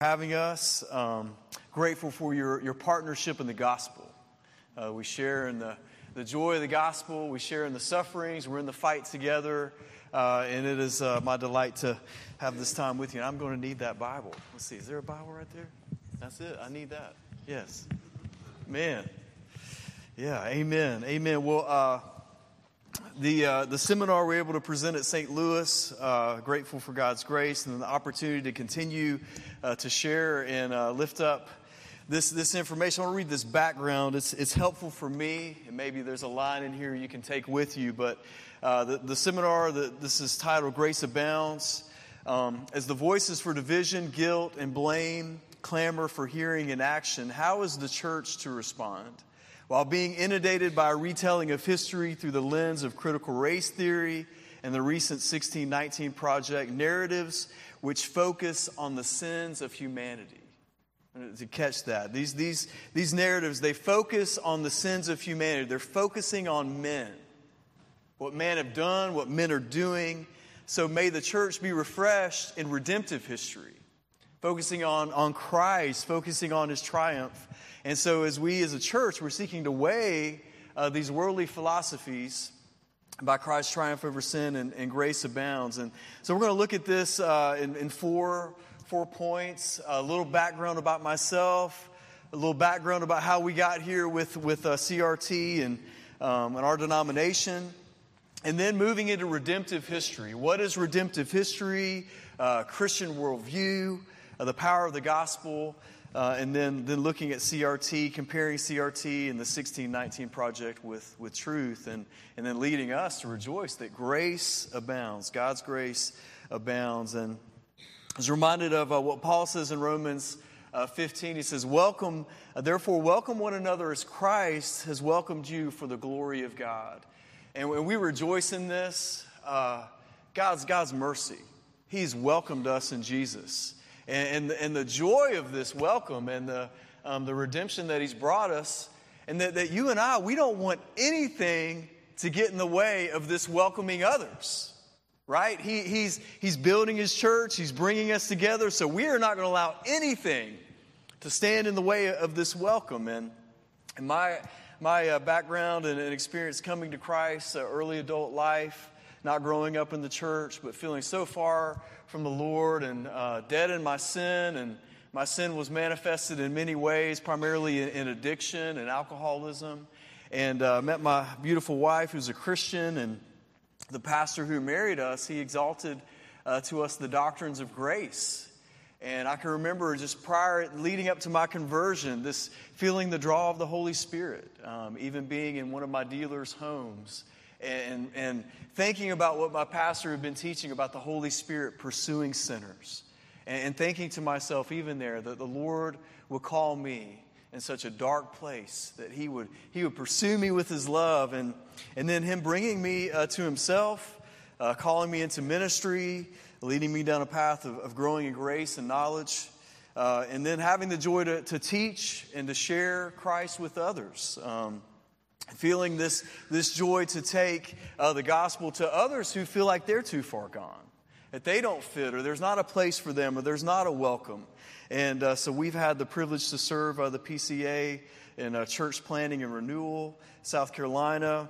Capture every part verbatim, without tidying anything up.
Having us. Um, grateful for your, your partnership in the gospel. Uh, we share in the, the joy of the gospel. We share in the sufferings. We're in the fight together. Uh, and it is uh, my delight to have this time with you. And I'm going to need that Bible. Let's see. Is there a Bible right there? That's it. I need that. Yes. Man. Yeah. Amen. Amen. Well, uh, The uh, the seminar we're able to present at Saint Louis, uh, grateful for God's grace and the opportunity to continue uh, to share and uh, lift up this this information. I want to read this background. It's it's helpful for me, and maybe there's a line in here you can take with you. But uh, the, the seminar, the, this is titled Grace Abounds. Um, as the voices for division, guilt, and blame clamor for hearing and action, how is the church to respond? While being inundated by a retelling of history through the lens of critical race theory and the recent sixteen nineteen Project, narratives which focus on the sins of humanity. To catch that, these, these, these narratives, they focus on the sins of humanity. They're focusing on men, what men have done, what men are doing. So may the church be refreshed in redemptive history, focusing on, on Christ, focusing on His triumph. And so as we as a church, we're seeking to weigh uh, these worldly philosophies by Christ's triumph over sin and, and grace abounds. And so we're going to look at this uh, in, in four, four points. A little background about myself, a little background about how we got here with, with uh, C R T and, um, and our denomination. And then moving into redemptive history. What is redemptive history? Uh, Christian worldview, uh, the power of the gospel. Uh, and then, then looking at C R T, comparing C R T and the sixteen nineteen Project with, with truth, and, and then leading us to rejoice that grace abounds. God's grace abounds. And I was reminded of uh, what Paul says in Romans uh, fifteen. He says, "Welcome, uh, therefore welcome one another as Christ has welcomed you for the glory of God." And when we rejoice in this, uh, God's, God's mercy. He's welcomed us in Jesus. And, and, and the joy of this welcome and the, um, the redemption that He's brought us, and that, that you and I, we don't want anything to get in the way of this welcoming others, right? He, he's, he's building His church. He's bringing us together. So we are not going to allow anything to stand in the way of this welcome. And, and my, my uh, background and, and experience coming to Christ, uh, early adult life, not growing up in the church, but feeling so far from the Lord and uh, dead in my sin. And my sin was manifested in many ways, primarily in, in addiction and alcoholism. And uh, met my beautiful wife, who's a Christian, and the pastor who married us, he exalted uh, to us the doctrines of grace. And I can remember just prior, leading up to my conversion, this feeling the draw of the Holy Spirit, um, even being in one of my dealer's homes. And, and thinking about what my pastor had been teaching about the Holy Spirit pursuing sinners. And, and thinking to myself even there that the Lord would call me in such a dark place, that He would He would pursue me with His love. And, and then Him bringing me uh, to Himself, uh, calling me into ministry, leading me down a path of, of growing in grace and knowledge. Uh, and then having the joy to, to teach and to share Christ with others. Um, Feeling this, this joy to take uh, the gospel to others who feel like they're too far gone, that they don't fit, or there's not a place for them, or there's not a welcome. And uh, so we've had the privilege to serve uh, the P C A in uh, church planning and renewal, South Carolina,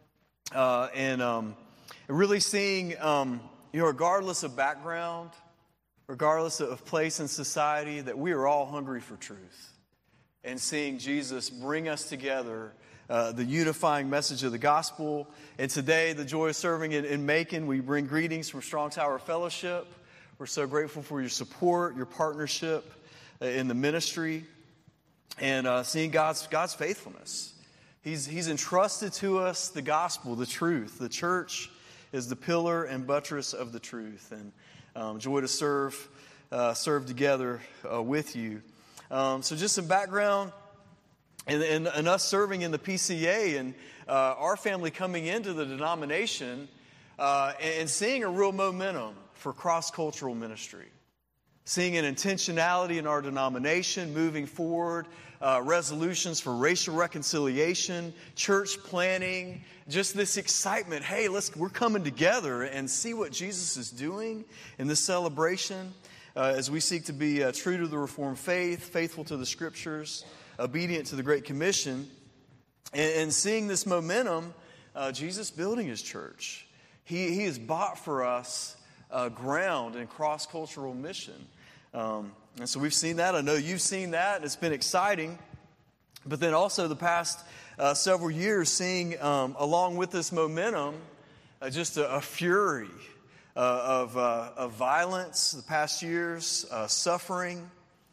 uh, and um, really seeing, um, you know, regardless of background, regardless of place in society, that we are all hungry for truth, and seeing Jesus bring us together. Uh, the unifying message of the gospel. And today, the joy of serving in, in Macon, we bring greetings from Strong Tower Fellowship. We're so grateful for your support, your partnership uh, in the ministry, and uh, seeing God's God's faithfulness. He's He's entrusted to us the gospel, the truth. The church is the pillar and buttress of the truth. And um, joy to serve uh, serve together uh, with you. Um, so, just some background. And, and, and us serving in the P C A and uh, our family coming into the denomination uh, and, and seeing a real momentum for cross-cultural ministry. Seeing an intentionality in our denomination, moving forward, uh, resolutions for racial reconciliation, church planning, just this excitement. Hey, let's we're coming together and see what Jesus is doing in this celebration. uh, as we seek to be uh, true to the Reformed faith, faithful to the Scriptures, obedient to the Great Commission, and, and seeing this momentum, uh, Jesus building His church. He, he has bought for us uh, ground in cross-cultural mission. Um, and so we've seen that. I know you've seen that, and it's been exciting. But then also the past uh, several years, seeing um, along with this momentum, uh, just a, a fury uh, of, uh, of violence the past years, uh, suffering,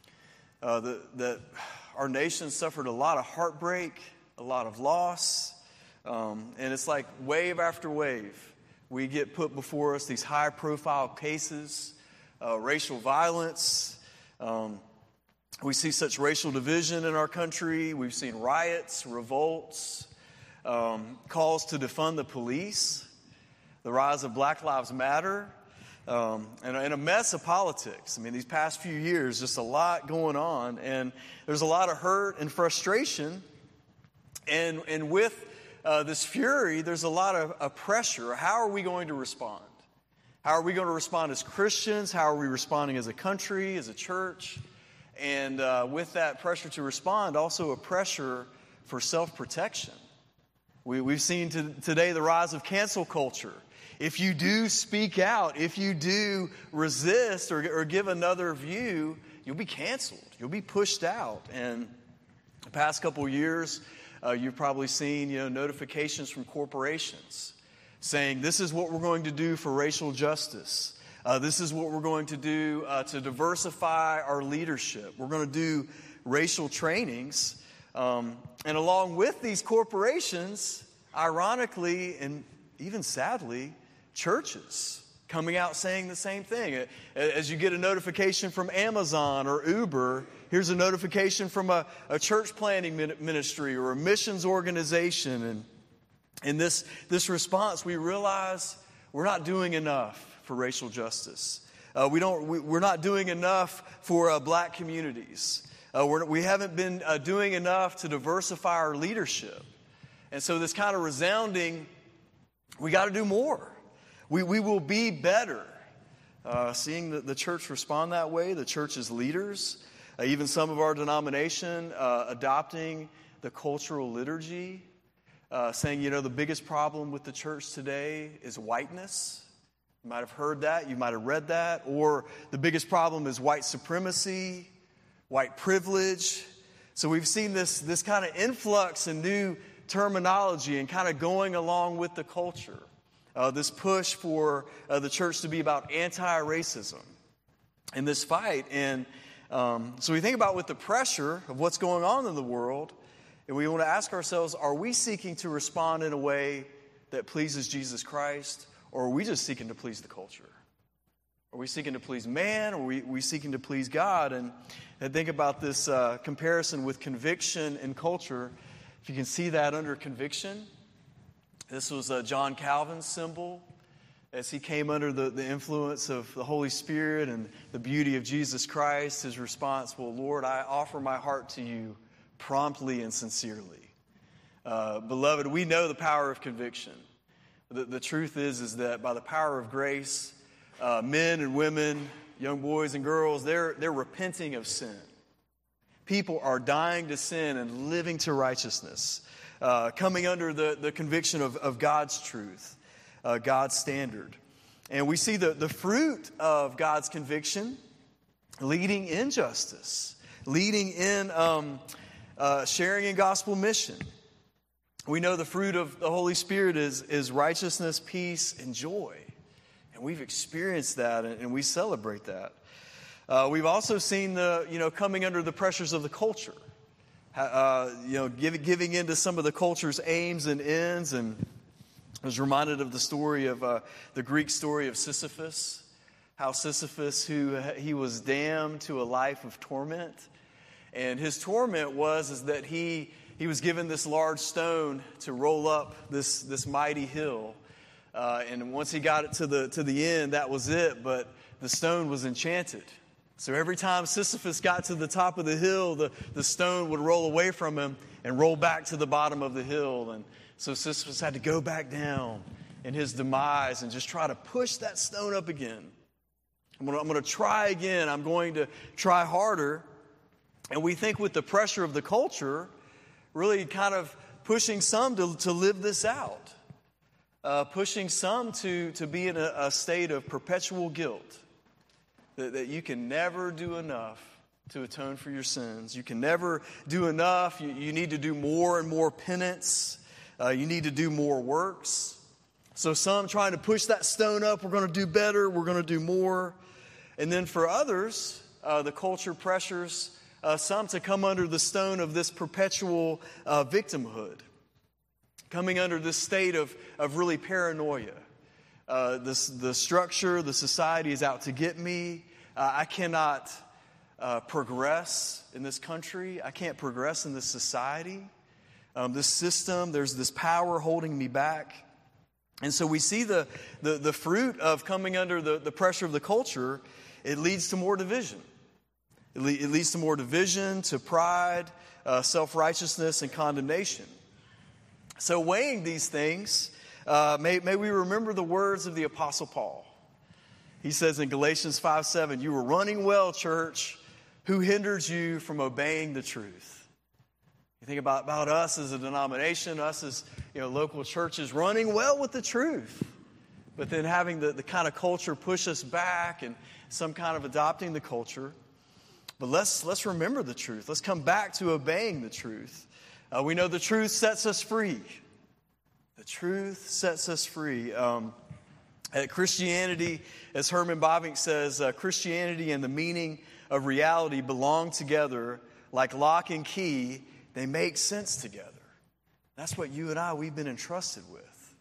uh, the, that our nation suffered a lot of heartbreak, a lot of loss, um, and it's like wave after wave. We get put before us these high-profile cases, uh, racial violence. Um, we see such racial division in our country. We've seen riots, revolts, um, calls to defund the police, the rise of Black Lives Matter, um, and, and a mess of politics. I mean, these past few years, just a lot going on, and there's a lot of hurt and frustration. And, and with uh, this fury, there's a lot of, of pressure. How are we going to respond? How are we going to respond as Christians? How are we responding as a country, as a church? And uh, with that pressure to respond, also a pressure for self-protection. We, we've seen to, today the rise of cancel culture. If you do speak out, if you do resist or, or give another view, you'll be canceled. You'll be pushed out. And the past couple of years, uh, you've probably seen you know notifications from corporations saying, this is what we're going to do for racial justice. Uh, this is what we're going to do uh, to diversify our leadership. We're going to do racial trainings. Um, and along with these corporations, ironically and even sadly, churches coming out saying the same thing. As you get a notification from Amazon or Uber, here's a notification from a, a church planting ministry or a missions organization. And in this, this response, we realize we're not doing enough for racial justice. Uh, we don't, we, we're not doing enough for uh, black communities. Uh, we're, we haven't been uh, doing enough to diversify our leadership. And so this kind of resounding, we got to do more. We, we will be better. Uh, seeing the, the church respond that way, the church's leaders, uh, even some of our denomination uh, adopting the cultural liturgy, uh, saying, you know, the biggest problem with the church today is whiteness. You might have heard that, you might have read that, or the biggest problem is white supremacy, white privilege. So we've seen this, this kind of influx in new terminology and kind of going along with the culture. Uh, this push for uh, the church to be about anti-racism in this fight. And um, so we think about with the pressure of what's going on in the world, and we want to ask ourselves, are we seeking to respond in a way that pleases Jesus Christ? Or are we just seeking to please the culture? Are we seeking to please man? Or are we, we seeking to please God? And, and think about this uh, comparison with conviction and culture. If you can see that under conviction, this was uh, John Calvin's symbol as he came under the, the influence of the Holy Spirit and the beauty of Jesus Christ. His response, well, Lord, I offer my heart to you promptly and sincerely. Uh, beloved, we know the power of conviction. The, the truth is, is that by the power of grace, uh, men and women, young boys and girls, they're, they're repenting of sin. People are dying to sin and living to righteousness, uh, coming under the, the conviction of, of God's truth, uh, God's standard. And we see the, the fruit of God's conviction leading in justice, leading in um, uh, sharing in gospel mission. We know the fruit of the Holy Spirit is, is righteousness, peace, and joy. And we've experienced that, and we celebrate that. Uh, we've also seen the, you know, coming under the pressures of the culture. Uh, you know, give, giving into some of the culture's aims and ends. And I was reminded of the story of uh, the Greek story of Sisyphus. How Sisyphus, who he was damned to a life of torment. And his torment was is that he... He was given this large stone to roll up this, this mighty hill. Uh, and once he got it to the, to the end, that was it. But the stone was enchanted. So every time Sisyphus got to the top of the hill, the, the stone would roll away from him and roll back to the bottom of the hill. And so Sisyphus had to go back down in his demise and just try to push that stone up again. I'm going to, I'm going to try again. I'm going to try harder. And we think with the pressure of the culture, really kind of pushing some to, to live this out. Uh, pushing some to, to be in a, a state of perpetual guilt. That, that you can never do enough to atone for your sins. You can never do enough. You, you need to do more and more penance. Uh, you need to do more works. So some trying to push that stone up. We're going to do better. We're going to do more. And then for others, uh, the culture pressures uh, some to come under the stone of this perpetual uh, victimhood. Coming under this state of, of really paranoia. Uh, this, the structure, the society is out to get me. Uh, I cannot uh, progress in this country. I can't progress in this society. Um, this system, there's this power holding me back. And so we see the, the, the fruit of coming under the, the pressure of the culture. It leads to more division. It, le- it leads to more division, to pride, uh, self-righteousness, and condemnation. So weighing these things, uh, may, may we remember the words of the Apostle Paul. He says in Galatians five seven, "You were running well, church. Who hindered you from obeying the truth?" You think about, about us as a denomination, us as you know, local churches running well with the truth, but then having the, the kind of culture push us back and some kind of adopting the culture. But let's let's remember the truth. Let's come back to obeying the truth. Uh, we know the truth sets us free. The truth sets us free. Um, at Christianity, as Herman Bavinck says, uh, Christianity and the meaning of reality belong together like lock and key. They make sense together. That's what you and I, we've been entrusted with.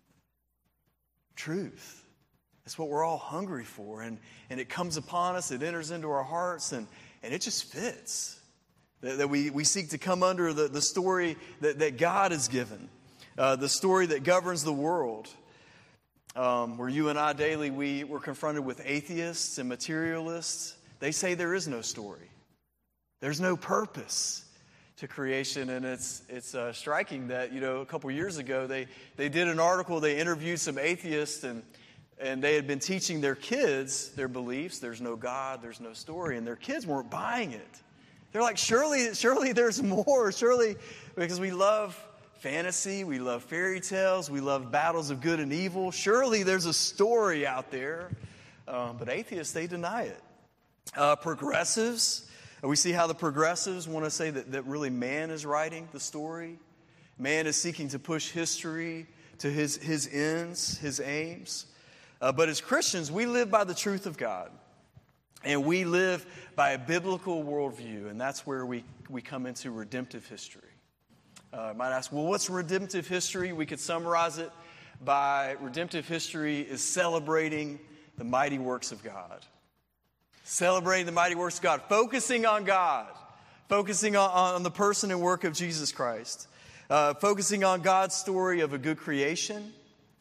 Truth. That's what we're all hungry for. And, and it comes upon us, it enters into our hearts, and, and it just fits. That, that we, we seek to come under the, the story that, that God has given. Uh, the story that governs the world. Um, where you and I daily, we, we're confronted with atheists and materialists. They say there is no story. There's no purpose to creation, and it's it's uh, striking that, you know, a couple years ago they, they did an article, they interviewed some atheists, and and they had been teaching their kids their beliefs. There's no God, there's no story, and their kids weren't buying it. They're like, surely, surely there's more, surely, because we love fantasy, we love fairy tales, we love battles of good and evil. Surely there's a story out there, um, but atheists, they deny it. Uh, progressives, we see how the progressives want to say that, that really man is writing the story. Man is seeking to push history to his, his ends, his aims. Uh, but as Christians, we live by the truth of God. And we live by a biblical worldview. And that's where we, we come into redemptive history. Uh, I might ask, well, what's redemptive history? We could summarize it by redemptive history is celebrating the mighty works of God. Celebrating the mighty works of God. Focusing on God. Focusing on, on the person and work of Jesus Christ. Uh, focusing on God's story of a good creation.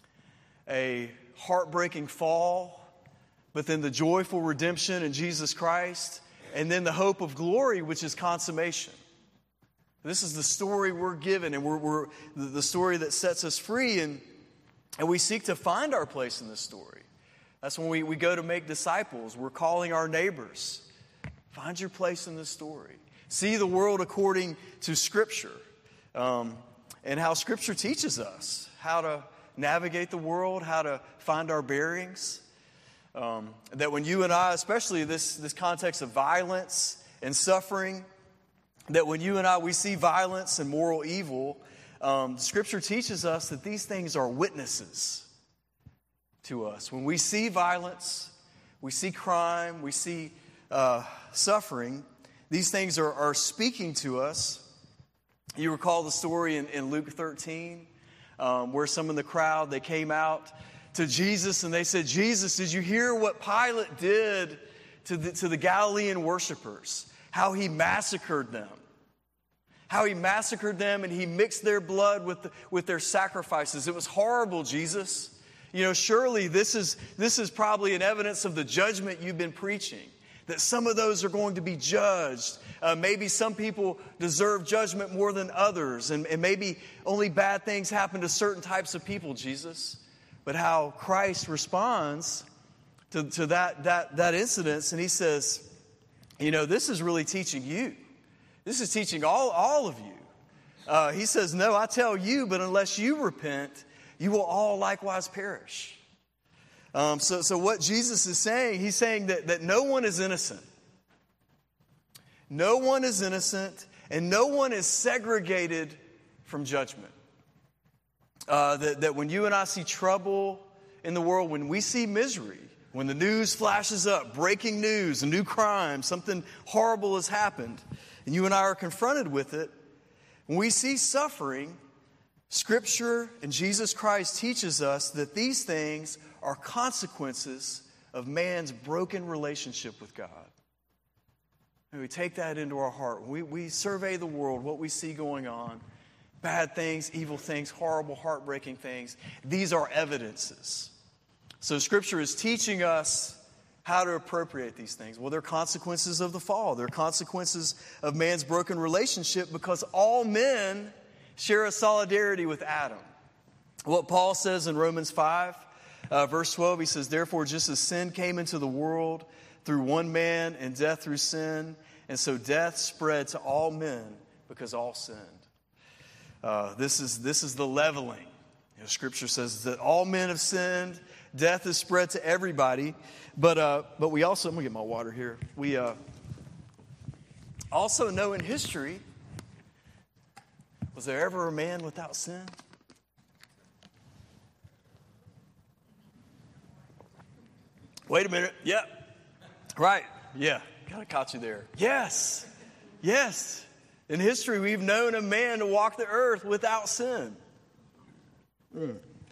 A heartbreaking fall. But then the joyful redemption in Jesus Christ. And then the hope of glory, which is consummation. This is the story we're given, and we're, we're the story that sets us free, and, and we seek to find our place in this story. That's when we, we go to make disciples. We're calling our neighbors. Find your place in this story. See the world according to Scripture, um, and how Scripture teaches us how to navigate the world, how to find our bearings. Um, that when you and I, especially this, this context of violence and suffering, that when you and I, we see violence and moral evil, um, Scripture teaches us that these things are witnesses to us. When we see violence, we see crime, we see uh, suffering, these things are, are speaking to us. You recall the story in, in Luke thirteen, um, where some in the crowd, they came out to Jesus and they said, "Jesus, did you hear what Pilate did to the, to the Galilean worshipers? How he massacred them. How he massacred them and he mixed their blood with, the, with their sacrifices. It was horrible, Jesus. You know, surely this is, this is probably an evidence of the judgment you've been preaching. That some of those are going to be judged. Uh, maybe some people deserve judgment more than others. And, and maybe only bad things happen to certain types of people, Jesus." But how Christ responds to, to that, that, that incident, and he says, you know, this is really teaching you. This is teaching all, all of you. Uh, he says, no, I tell you, but unless you repent, you will all likewise perish. Um, so, so what Jesus is saying, he's saying that, that no one is innocent. No one is innocent, and no one is segregated from judgment. Uh, that, that when you and I see trouble in the world, when we see misery, when the news flashes up, breaking news, a new crime, something horrible has happened, and you and I are confronted with it, when we see suffering, Scripture and Jesus Christ teaches us that these things are consequences of man's broken relationship with God. And we take that into our heart. We, we survey the world, what we see going on, bad things, evil things, horrible, heartbreaking things. These are evidences. So Scripture is teaching us how to appropriate these things. Well, they're consequences of the fall. They're consequences of man's broken relationship because all men share a solidarity with Adam. What Paul says in Romans five, uh, verse twelve, he says, therefore, just as sin came into the world through one man and death through sin, and so death spread to all men because all sinned. Uh, this is this is the leveling. You know, Scripture says that all men have sinned. Death is spread to everybody. But uh, but we also, I'm going to get my water here. We uh, also know in history, was there ever a man without sin? Wait a minute. Yep. Right. Yeah. Kind of caught you there. Yes. Yes. In history, we've known a man to walk the earth without sin. Mm.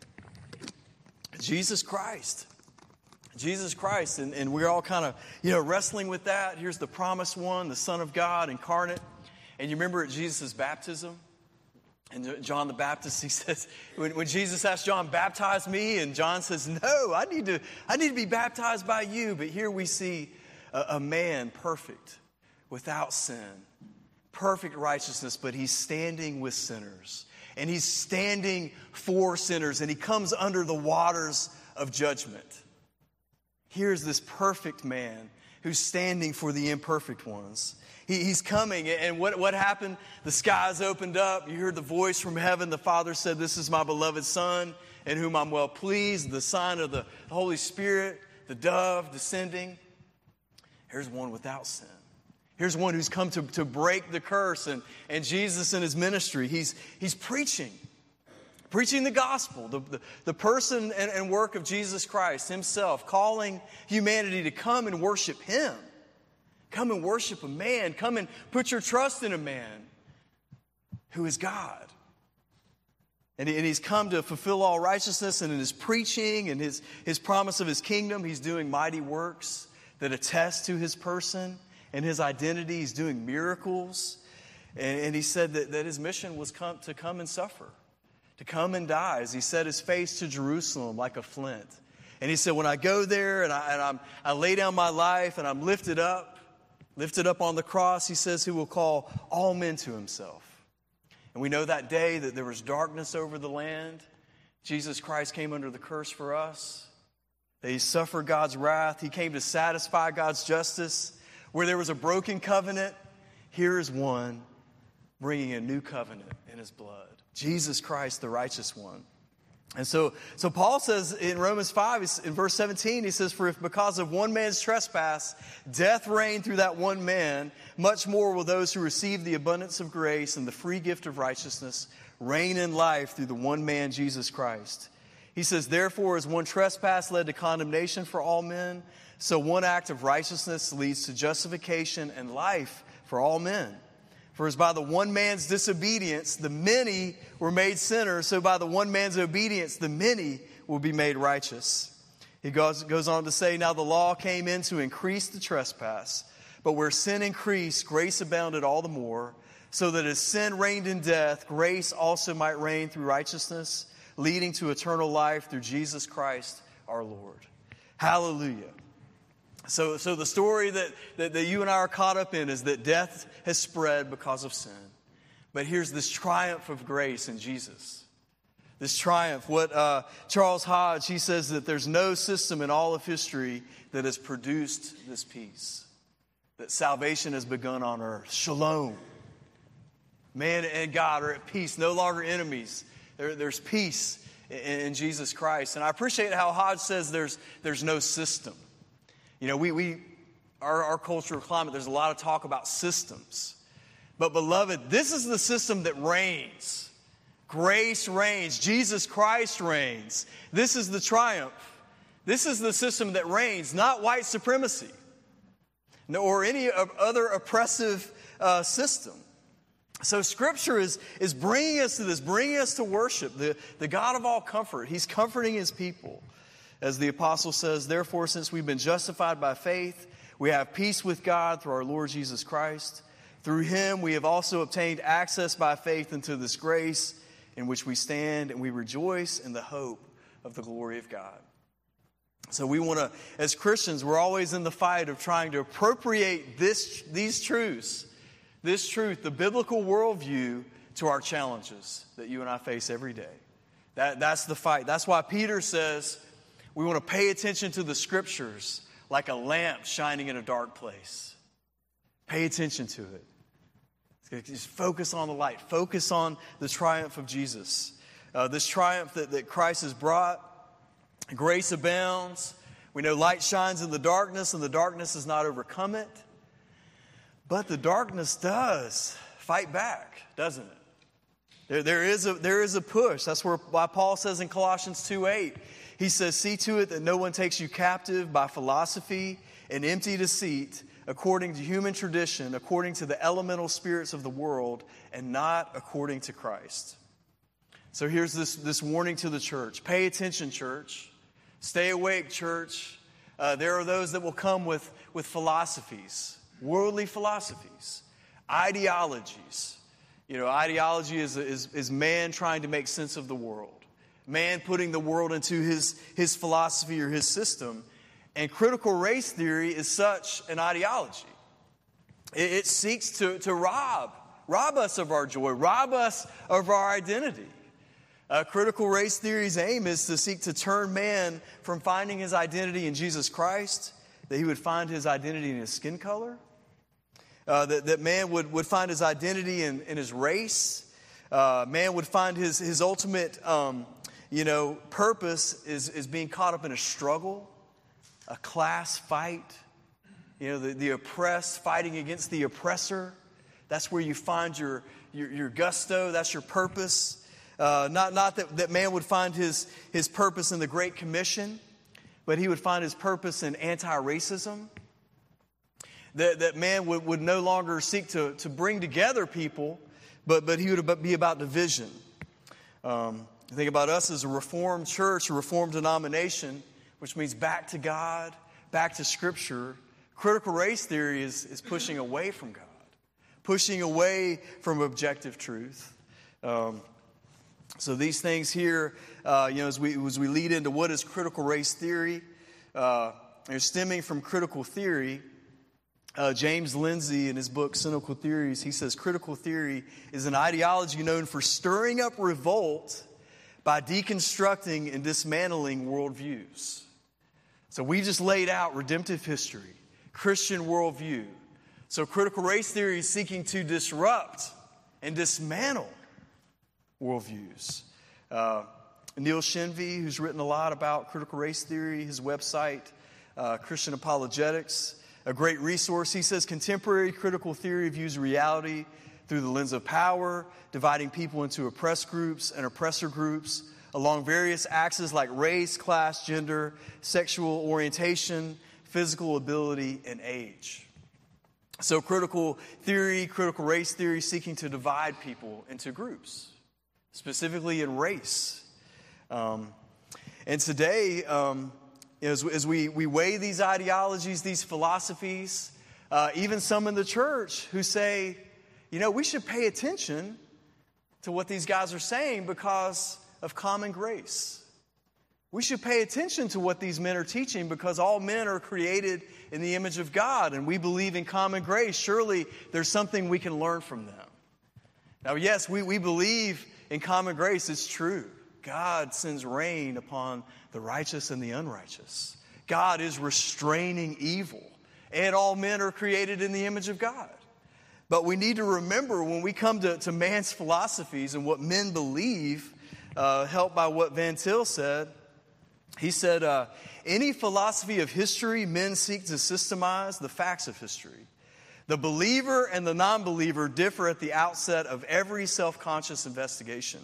Jesus Christ. Jesus Christ. And, and we're all kind of, you know, wrestling with that. Here's the promised one, the Son of God incarnate. And you remember at Jesus' baptism? And John the Baptist, he says, when, when Jesus asked John, baptize me, and John says, no, I need to, I need to be baptized by you. But here we see a, a man perfect, without sin, perfect righteousness, but he's standing with sinners. And he's standing for sinners, and he comes under the waters of judgment. Here's this perfect man who's standing for the imperfect ones. He, he's coming, and what, what happened? The skies opened up. You heard the voice from heaven. The Father said, this is my beloved Son, in whom I'm well pleased. The sign of the Holy Spirit, the dove descending. Here's one without sin. Here's one who's come to, to break the curse. And, and Jesus in his ministry, he's, he's preaching. Preaching the gospel, the, the, the person and, and work of Jesus Christ himself, calling humanity to come and worship him. Come and worship a man. Come and put your trust in a man who is God. And, he, and he's come to fulfill all righteousness, and in his preaching and his, his promise of his kingdom, he's doing mighty works that attest to his person and his identity. He's doing miracles. And, and he said that, that his mission was come, to come and suffer, to come and die, as he set his face to Jerusalem like a flint. And he said, when I go there and I, and I'm, I lay down my life and I'm lifted up, lifted up on the cross, he says he will call all men to himself. And we know that day that there was darkness over the land. Jesus Christ came under the curse for us. That he suffered God's wrath. He came to satisfy God's justice. Where there was a broken covenant, here is one bringing a new covenant in his blood. Jesus Christ, the righteous one. And so, so Paul says in Romans five, in verse seventeen, he says, for if because of one man's trespass, death reigned through that one man, much more will those who receive the abundance of grace and the free gift of righteousness reign in life through the one man, Jesus Christ. He says, therefore, as one trespass led to condemnation for all men, so one act of righteousness leads to justification and life for all men. For as by the one man's disobedience, the many were made sinners, so by the one man's obedience, the many will be made righteous. He goes, goes on to say, now the law came in to increase the trespass, but where sin increased, grace abounded all the more, so that as sin reigned in death, grace also might reign through righteousness, leading to eternal life through Jesus Christ our Lord. Hallelujah. So, so the story that, that, that you and I are caught up in is that death has spread because of sin. But here's this triumph of grace in Jesus. This triumph. What uh, Charles Hodge, he says that there's no system in all of history that has produced this peace. That salvation has begun on earth. Shalom. Man and God are at peace, no longer enemies. There, there's peace in, in Jesus Christ. And I appreciate how Hodge says there's, there's no system. You know, we, we our, our cultural climate, there's a lot of talk about systems. But beloved, this is the system that reigns. Grace reigns. Jesus Christ reigns. This is the triumph. This is the system that reigns, not white supremacy or any other oppressive uh, system. So Scripture is, is bringing us to this, bringing us to worship, the, the God of all comfort. He's comforting His people. As the apostle says, therefore, since we've been justified by faith, we have peace with God through our Lord Jesus Christ. Through Him, we have also obtained access by faith into this grace in which we stand, and we rejoice in the hope of the glory of God. So we want to, as Christians, we're always in the fight of trying to appropriate this, these truths, this truth, the biblical worldview, to our challenges that you and I face every day. That, that's the fight. That's why Peter says we want to pay attention to the Scriptures like a lamp shining in a dark place. Pay attention to it. Just focus on the light. Focus on the triumph of Jesus. Uh, this triumph that, that Christ has brought. Grace abounds. We know light shines in the darkness, and the darkness has not overcome it. But the darkness does fight back, doesn't it? There, there, is a, there is a push. That's where, why Paul says in Colossians two eight, he says, see to it that no one takes you captive by philosophy and empty deceit, according to human tradition, according to the elemental spirits of the world, and not according to Christ. So here's this, this warning to the church. Pay attention, church. Stay awake, church. Uh, there are those that will come with, with philosophies, worldly philosophies, ideologies. You know, ideology is, is, is man trying to make sense of the world. Man putting the world into his, his philosophy or his system. And critical race theory is such an ideology. It, it seeks to, to rob, rob us of our joy, rob us of our identity. Uh, critical race theory's aim is to seek to turn man from finding his identity in Jesus Christ, that he would find his identity in his skin color, uh, that, that man would, would find his identity in, in his race, uh, man would find his, his ultimate um, you know, purpose is, is being caught up in a struggle, a class fight, you know, the, the oppressed fighting against the oppressor. That's where you find your, your, your gusto, that's your purpose. Uh, not not that, that man would find his, his purpose in the Great Commission, but he would find his purpose in anti-racism. That, that man would, would no longer seek to, to bring together people, but, but he would be about division. Um, think about us as a Reformed church, a Reformed denomination, which means back to God, back to Scripture. Critical race theory is, is pushing away from God, pushing away from objective truth. Um, so these things here, uh, you know, as we as we lead into what is critical race theory, uh, they're stemming from critical theory. Uh, James Lindsay, in his book Cynical Theories, he says critical theory is an ideology known for stirring up revolt by deconstructing and dismantling worldviews. So we just laid out redemptive history, Christian worldview. So critical race theory is seeking to disrupt and dismantle worldviews. Uh, Neil Shenvi, who's written a lot about critical race theory, his website, uh, Christian Apologetics, a great resource. He says contemporary critical theory views reality through the lens of power, dividing people into oppressed groups and oppressor groups along various axes like race, class, gender, sexual orientation, physical ability, and age. So critical theory, critical race theory, seeking to divide people into groups, specifically in race. Um, and today, um, as, as we, we weigh these ideologies, these philosophies, uh, even some in the church who say, you know, we should pay attention to what these guys are saying because of common grace. We should pay attention to what these men are teaching because all men are created in the image of God and we believe in common grace. Surely there's something we can learn from them. Now, yes, we, we believe in common grace. It's true. God sends rain upon the righteous and the unrighteous. God is restraining evil. And all men are created in the image of God. But we need to remember when we come to, to man's philosophies and what men believe, uh, helped by what Van Til said. He said, uh, any philosophy of history, men seek to systemize the facts of history. The believer and the non-believer differ at the outset of every self-conscious investigation.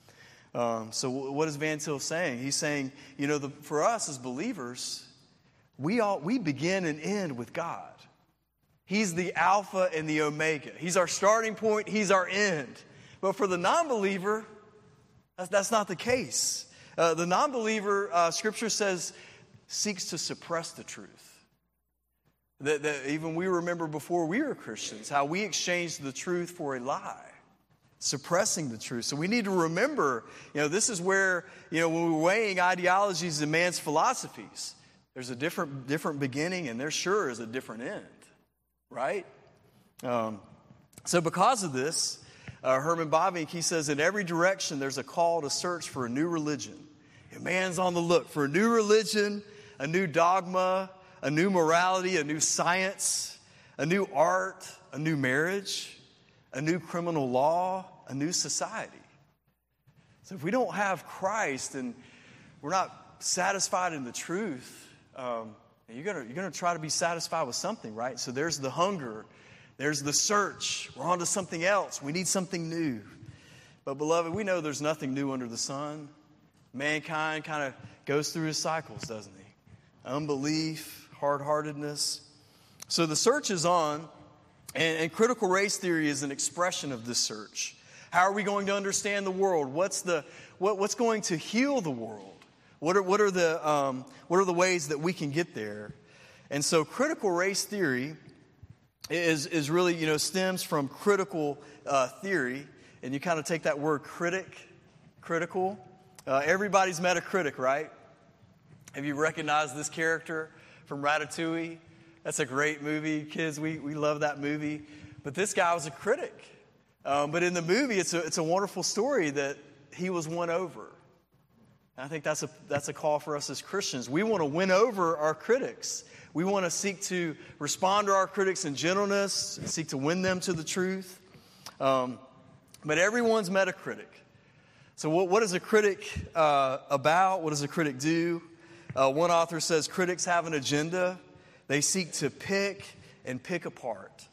Um, so what is Van Til saying? He's saying, you know, the, for us as believers, we all we begin and end with God. He's the Alpha and the Omega. He's our starting point. He's our end. But for the non-believer, that's, that's not the case. Uh, the non-believer, uh, Scripture says, seeks to suppress the truth. That, that even we remember before we were Christians, how we exchanged the truth for a lie. Suppressing the truth. So we need to remember, you know, this is where, you know, when we're weighing ideologies and man's philosophies, there's a different different beginning and there sure is a different end, right? Um, so because of this, uh, Herman Bavinck, he says, in every direction there's a call to search for a new religion. And man's on the look for a new religion, a new dogma, a new morality, a new science, a new art, a new marriage, a new criminal law, a new society. So if we don't have Christ and we're not satisfied in the truth, um, you're gonna you're gonna try to be satisfied with something, right? So there's the hunger, there's the search. We're on to something else. We need something new. But beloved, we know there's nothing new under the sun. Mankind kind of goes through his cycles, doesn't he? Unbelief, hard-heartedness. So the search is on. And, and critical race theory is an expression of this search. How are we going to understand the world? What's the what, what's going to heal the world? What are what are the um, what are the ways that we can get there? And so, critical race theory is is really you know stems from critical uh, theory, and you kind of take that word critic, critical. Uh, everybody's met a critic, right? Have you recognized this character from Ratatouille? That's a great movie. Kids, we, we love that movie. But this guy was a critic. Um, but in the movie, it's a, it's a wonderful story that he was won over. And I think that's a, that's a call for us as Christians. We want to win over our critics. We want to seek to respond to our critics in gentleness, seek to win them to the truth. Um, but everyone's met a critic. So what, what is a critic uh, about? What does a critic do? Uh, one author says critics have an agenda. They seek to pick and pick apart.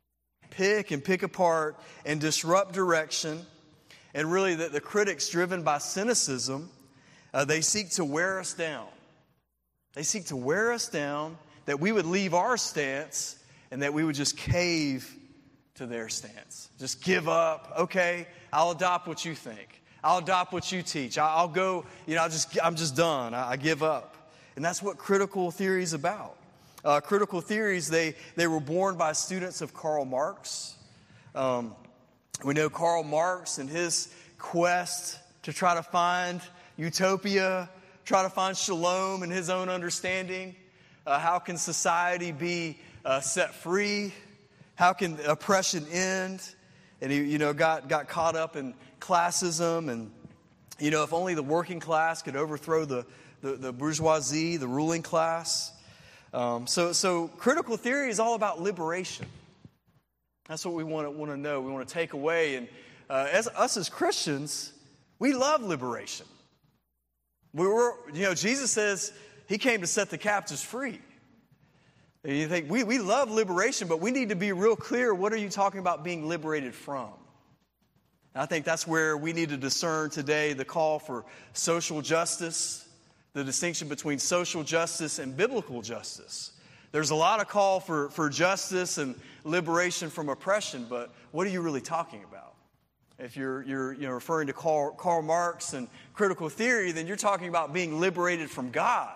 Pick and pick apart and disrupt direction. And really, the, the critics, driven by cynicism, uh, they seek to wear us down. They seek to wear us down, that we would leave our stance and that we would just cave to their stance. Just give up. Okay, I'll adopt what you think. I'll adopt what you teach. I'll, I'll go, you know, I'll just, I'm just done. I, I give up. And that's what critical theory is about. Uh, critical theories, they, they were born by students of Karl Marx. Um, we know Karl Marx and his quest to try to find utopia, try to find shalom in his own understanding. Uh, how can society be uh, set free? How can oppression end? And he, you know, got, got caught up in classism and, you know, if only the working class could overthrow the, the, the bourgeoisie, the ruling class. Um, so, so critical theory is all about liberation. That's what we want to want to know. We want to take away. And uh, as us as Christians, we love liberation. We were, you know, Jesus says He came to set the captives free. And you think we we love liberation, but we need to be real clear. What are you talking about being liberated from? And I think that's where we need to discern today the call for social justice. The distinction between social justice and biblical justice. There's a lot of call for, for justice and liberation from oppression, but what are you really talking about? If you're, you're you know, referring to Karl, Karl Marx and critical theory, then you're talking about being liberated from God.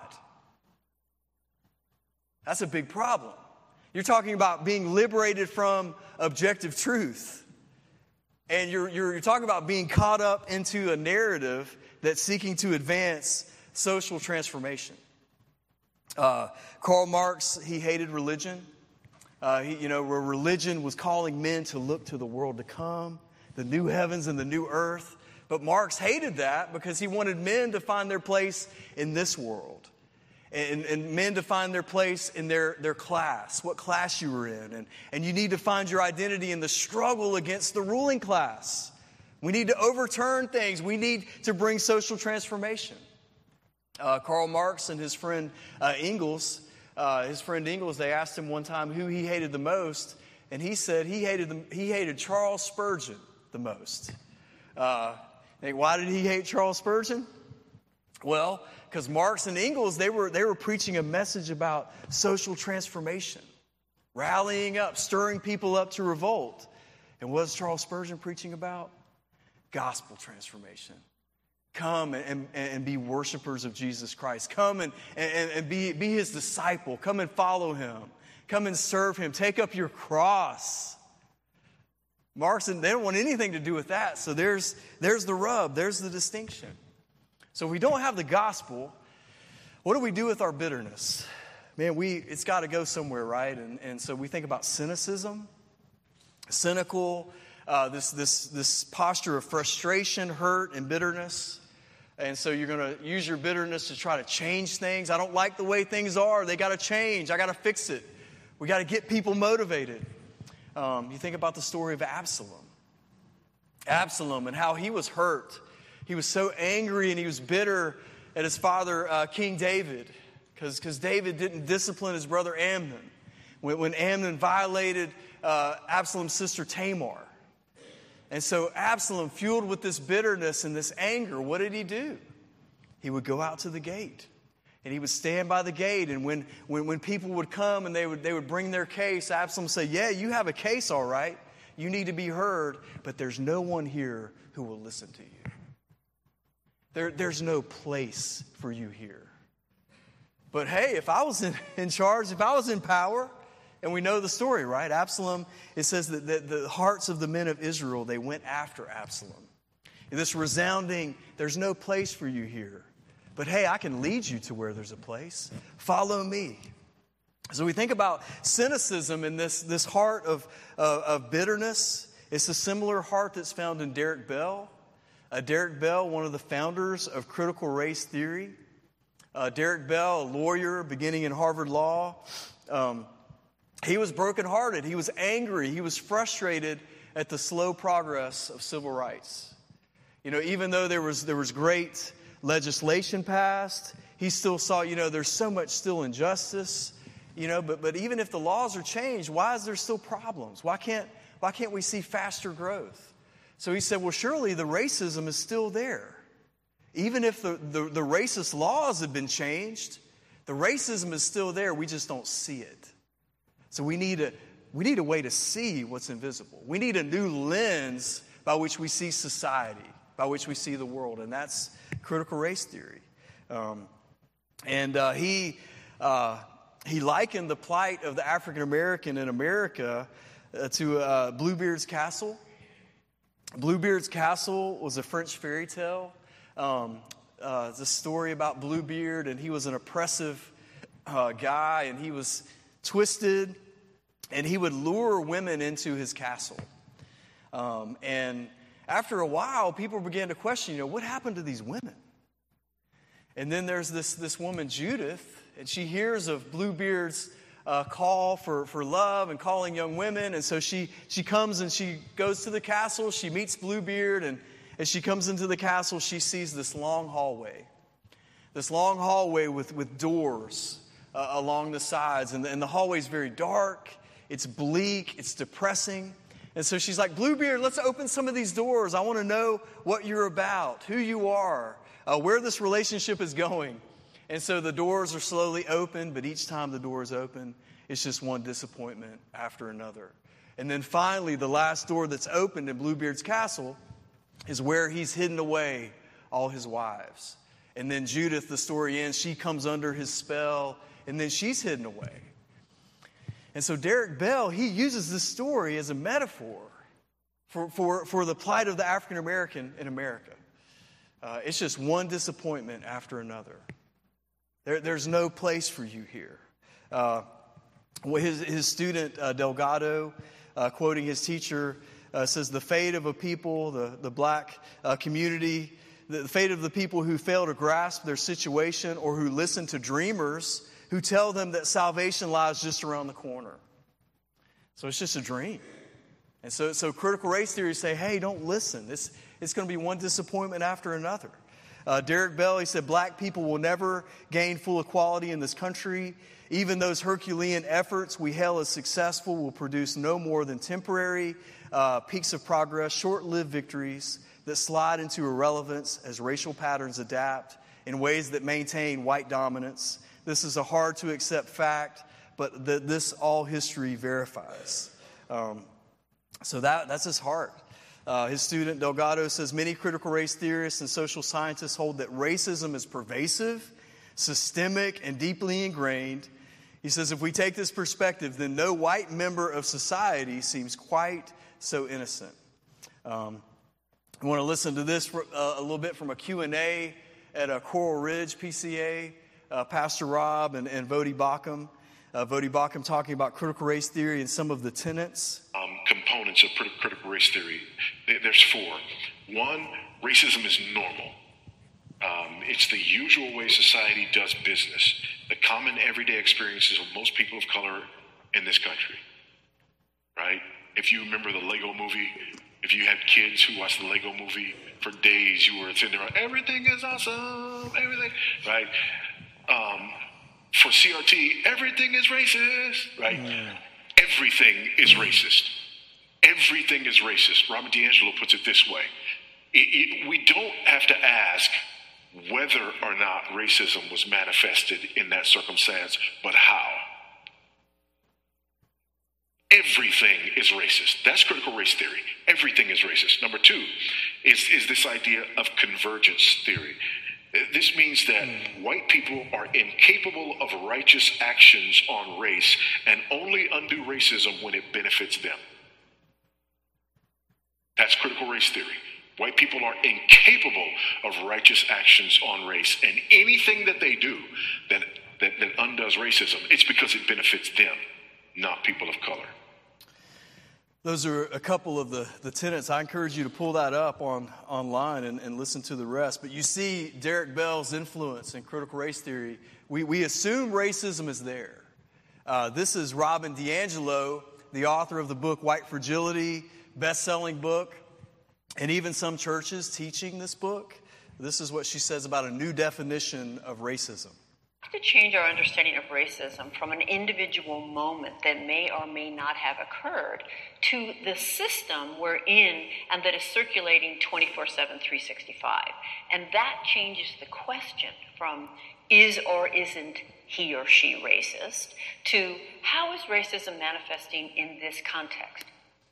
That's a big problem. You're talking about being liberated from objective truth. And you're, you're, you're talking about being caught up into a narrative that's seeking to advance social transformation. Uh, Karl Marx, he hated religion. Uh, he, you know, where religion was calling men to look to the world to come, the new heavens and the new earth. But Marx hated that because he wanted men to find their place in this world. And, and men to find their place in their, their class, what class you were in. And, and you need to find your identity in the struggle against the ruling class. We need to overturn things. We need to bring social transformation. Uh, Karl Marx and his friend uh, Engels, uh, his friend Engels, they asked him one time who he hated the most. And he said he hated, the, he hated Charles Spurgeon the most. Uh, why did he hate Charles Spurgeon? Well, because Marx and Engels, they were, they were preaching a message about social transformation, rallying up, stirring people up to revolt. And what is Charles Spurgeon preaching about? Gospel transformation. Come and, and, and be worshipers of Jesus Christ. Come and, and, and be, be his disciple. Come and follow him. Come and serve him. Take up your cross. Marx, they don't want anything to do with that. So there's, there's the rub. There's the distinction. So if we don't have the gospel, what do we do with our bitterness? Man, we it's got to go somewhere, right? And, and so we think about cynicism, cynical, uh, this, this, this posture of frustration, hurt, and bitterness. And so you're going to use your bitterness to try to change things. I don't like the way things are. They got to change. I got to fix it. We got to get people motivated. Um, you think about the story of Absalom. Absalom and how he was hurt. He was so angry and he was bitter at his father, uh, King David, because David didn't discipline his brother Amnon when, when Amnon violated uh, Absalom's sister Tamar. And so Absalom, fueled with this bitterness and this anger, what did he do? He would go out to the gate. And he would stand by the gate. And when, when, when people would come and they would, they would bring their case, Absalom would say, yeah, you have a case, all right. You need to be heard, but there's no one here who will listen to you. There, there's no place for you here. But hey, if I was in, in charge, if I was in power, and we know the story, right? Absalom, it says that the, the hearts of the men of Israel, they went after Absalom. And this resounding, there's no place for you here. But hey, I can lead you to where there's a place. Follow me. So we think about cynicism and this, this heart of, of, of bitterness. It's a similar heart that's found in Derek Bell. Uh, Derek Bell, one of the founders of critical race theory. Uh, Derek Bell, a lawyer beginning in Harvard Law. Um, he was brokenhearted. He was angry. He was frustrated at the slow progress of civil rights. You know, even though there was there was great legislation passed, he still saw, you know, there's so much still injustice. You know, but but even if the laws are changed, why is there still problems? Why can't why can't we see faster growth? So he said, well, surely the racism is still there. Even if the, the, the racist laws have been changed, the racism is still there. We just don't see it. So we need a, we need a way to see what's invisible. We need a new lens by which we see society, by which we see the world, and that's critical race theory. Um, and uh, he, uh, he likened the plight of the African American in America uh, to uh, Bluebeard's Castle. Bluebeard's Castle was a French fairy tale. Um, uh, it's a story about Bluebeard, and he was an oppressive uh, guy, and he was twisted, and he would lure women into his castle. Um, and after a while, people began to question, you know, what happened to these women? And then there's this, this woman, Judith, and she hears of Bluebeard's Uh, call for, for love and calling young women. And so she, she comes and she goes to the castle. She meets Bluebeard. And as she comes into the castle, she sees this long hallway. This long hallway with, with doors uh, along the sides. And the, and the hallway is very dark. It's bleak. It's depressing. And so she's like, Bluebeard, let's open some of these doors. I want to know what you're about, who you are, uh, where this relationship is going. And so the doors are slowly open, but each time the door is open, it's just one disappointment after another. And then finally, the last door that's opened in Bluebeard's castle is where he's hidden away all his wives. And then Judith, the story ends, she comes under his spell, and then she's hidden away. And so Derek Bell, he uses this story as a metaphor for, for, for the plight of the African American in America. Uh, it's just one disappointment after another. There, there's no place for you here. Uh, his, his student, uh, Delgado, uh, quoting his teacher, Uh, it says the fate of a people, the, the black uh, community, the fate of the people who fail to grasp their situation or who listen to dreamers who tell them that salvation lies just around the corner. So it's just a dream. And so, so critical race theory say, hey, don't listen. It's, it's going to be one disappointment after another. Uh, Derek Bell, he said, black people will never gain full equality in this country. Even those Herculean efforts we hail as successful will produce no more than temporary uh, peaks of progress, short-lived victories that slide into irrelevance as racial patterns adapt in ways that maintain white dominance. This is a hard-to-accept fact, but th- this all history verifies. Um, so that that's his heart. Uh, his student, Delgado, says, many critical race theorists and social scientists hold that racism is pervasive, systemic, and deeply ingrained. He says, if we take this perspective, then no white member of society seems quite so innocent. Um, I want to listen to this for, uh, a little bit from a Q and A at a Coral Ridge P C A. Uh, Pastor Rob and, and Vodi Bakum. Uh, Vodi Bakum talking about critical race theory and some of the tenets. Um, components of critical race theory. There's four. One, racism is normal. Um, it's the usual way society does business. The common everyday experiences of most people of color in this country. Right? If you remember the Lego movie, if you had kids who watched the Lego movie for days, you were sitting there, everything is awesome, everything, right? Um, for C R T, everything is racist, right? Mm. Everything is racist. Everything is racist. Robert DiAngelo puts it this way. It, it, we don't have to ask whether or not racism was manifested in that circumstance, but how. Everything is racist. That's critical race theory. Everything is racist. Number two is, is this idea of convergence theory. This means that white people are incapable of righteous actions on race and only undo racism when it benefits them. That's critical race theory. White people are incapable of righteous actions on race, and anything that they do that, that, that undoes racism, it's because it benefits them, not people of color. Those are a couple of the, the tenets. I encourage you to pull that up on online and, and listen to the rest. But you see Derek Bell's influence in critical race theory. We, we assume racism is there. Uh, this is Robin DiAngelo, the author of the book White Fragility, best-selling book, and even some churches teaching this book. This is what she says about a new definition of racism. To change our understanding of racism from an individual moment that may or may not have occurred to the system we're in and that is circulating twenty-four seven, three sixty-five. And that changes the question from is or isn't he or she racist to how is racism manifesting in this context?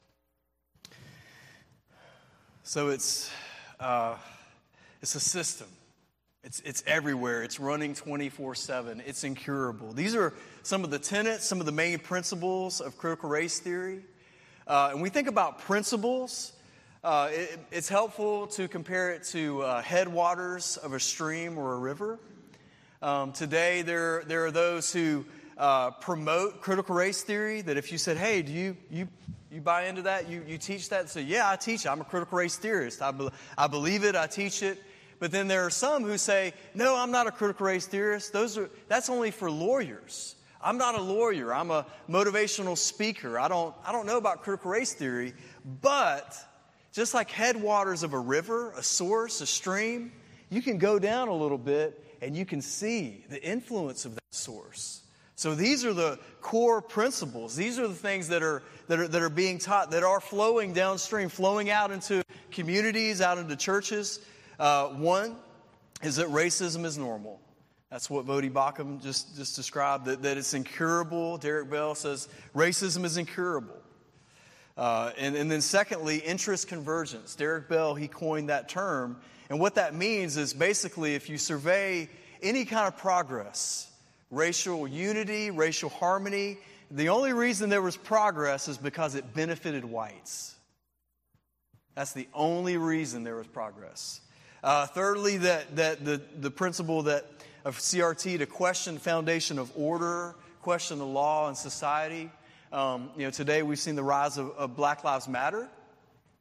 So it's uh, it's a system. It's it's everywhere. It's running twenty-four seven. It's incurable. These are some of the tenets, some of the main principles of critical race theory. Uh, and we think about principles. Uh, it, it's helpful to compare it to uh, headwaters of a stream or a river. Um, today, there there are those who uh, promote critical race theory. That if you said, "Hey, do you you you buy into that? You you teach that?" So yeah, I teach it. I'm a critical race theorist. I be, I believe it. I teach it. But then there are some who say, no, I'm not a critical race theorist. Those are that's only for lawyers. I'm not a lawyer. I'm a motivational speaker. I don't I don't know about critical race theory. But just like headwaters of a river, a source, a stream, you can go down a little bit and you can see the influence of that source. So these are the core principles. These are the things that are that are that are being taught, that are flowing downstream, flowing out into communities, out into churches. Uh, one is that racism is normal. That's what Vodi Bakum just, just described, that, that it's incurable. Derek Bell says racism is incurable. Uh, and, and then secondly, interest convergence. Derek Bell, he coined that term. And what that means is basically if you survey any kind of progress, racial unity, racial harmony, the only reason there was progress is because it benefited whites. That's the only reason there was progress. Uh, thirdly, that, that the, the principle that of C R T to question the foundation of order, question the law and society. Um, you know, today we've seen the rise of, of Black Lives Matter.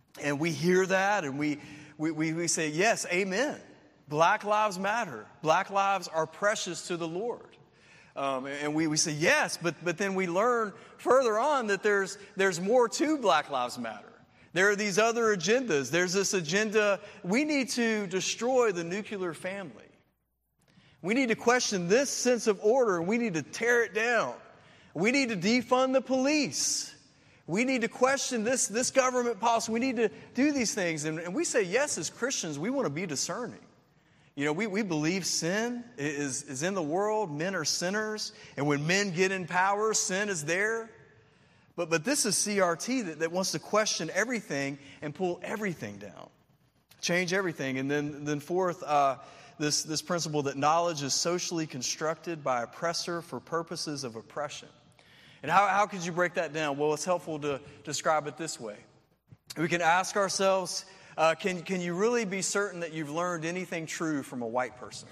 and we hear that, and we, we, we, we say, yes, amen. Black lives matter. Black lives are precious to the Lord. Um, and we, we say, yes, but, but then we learn further on that there's, there's more to Black Lives Matter. There are these other agendas. There's this agenda. We need to destroy the nuclear family. We need to question this sense of order, and we need to tear it down. We need to defund the police. We need to question this, this government policy. We need to do these things. And, and we say, yes, as Christians, we want to be discerning. You know, we, we believe sin is, is in the world. Men are sinners. And when men get in power, sin is there. But, but this is C R T that, that wants to question everything and pull everything down. Change everything. And then, then fourth, uh, this, this principle that knowledge is socially constructed by oppressor for purposes of oppression. And how, how could you break that down? Well, it's helpful to describe it this way. We can ask ourselves, uh, can, can you really be certain that you've learned anything true from a white person?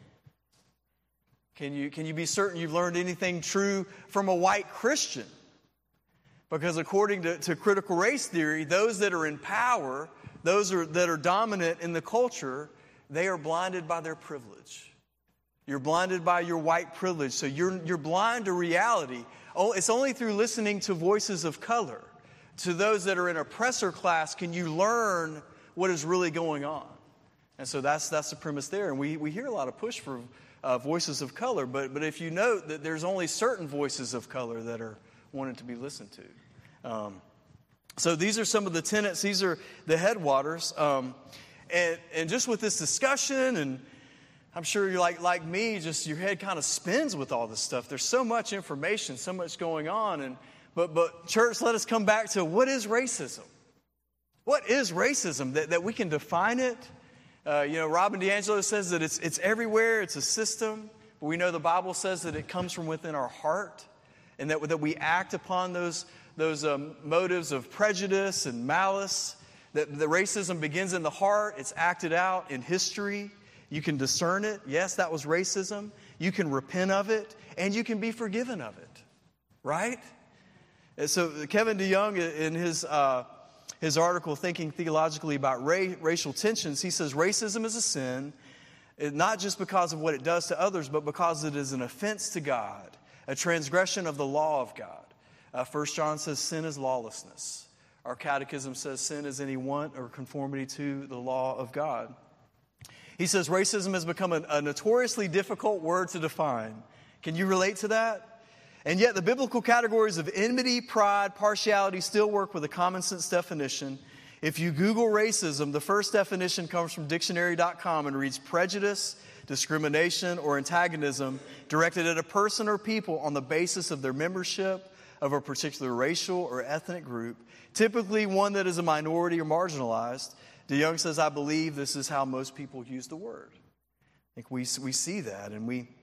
Can you, can you be certain you've learned anything true from a white Christian? Because according to, to critical race theory, those that are in power, those are, that are dominant in the culture, they are blinded by their privilege. You're blinded by your white privilege, so you're, you're blind to reality. Oh, it's only through listening to voices of color, to those that are in oppressor class, can you learn what is really going on. And so that's that's the premise there. And we, we hear a lot of push for uh, voices of color, but, but if you note that there's only certain voices of color that are wanted to be listened to. Um, so these are some of the tenets. These are the headwaters. Um, and, and just with this discussion, and I'm sure you're like, like me, just your head kind of spins with all this stuff. There's so much information, so much going on. And but but church, let us come back to what is racism? What is racism? That, that we can define it. Uh, you know, Robin DiAngelo says that it's it's everywhere. It's a system. But we know the Bible says that it comes from within our heart, and that that we act upon those those um, motives of prejudice and malice. That the racism begins in the heart. It's acted out in history. You can discern it. Yes, that was racism. You can repent of it, and you can be forgiven of it. Right? And so Kevin DeYoung, in his uh, his article, Thinking Theologically About Ra- Racial Tensions, he says racism is a sin, not just because of what it does to others, but because it is an offense to God, a transgression of the law of God. Uh, First John says sin is lawlessness. Our catechism says sin is any want or conformity to the law of God. He says racism has become a, a notoriously difficult word to define. Can you relate to that? And yet the biblical categories of enmity, pride, partiality still work with a common sense definition. If you Google racism, the first definition comes from dictionary dot com and reads prejudice, discrimination, or antagonism directed at a person or people on the basis of their membership of a particular racial or ethnic group, typically one that is a minority or marginalized. DeYoung says, I believe this is how most people use the word. I think we we see that, and we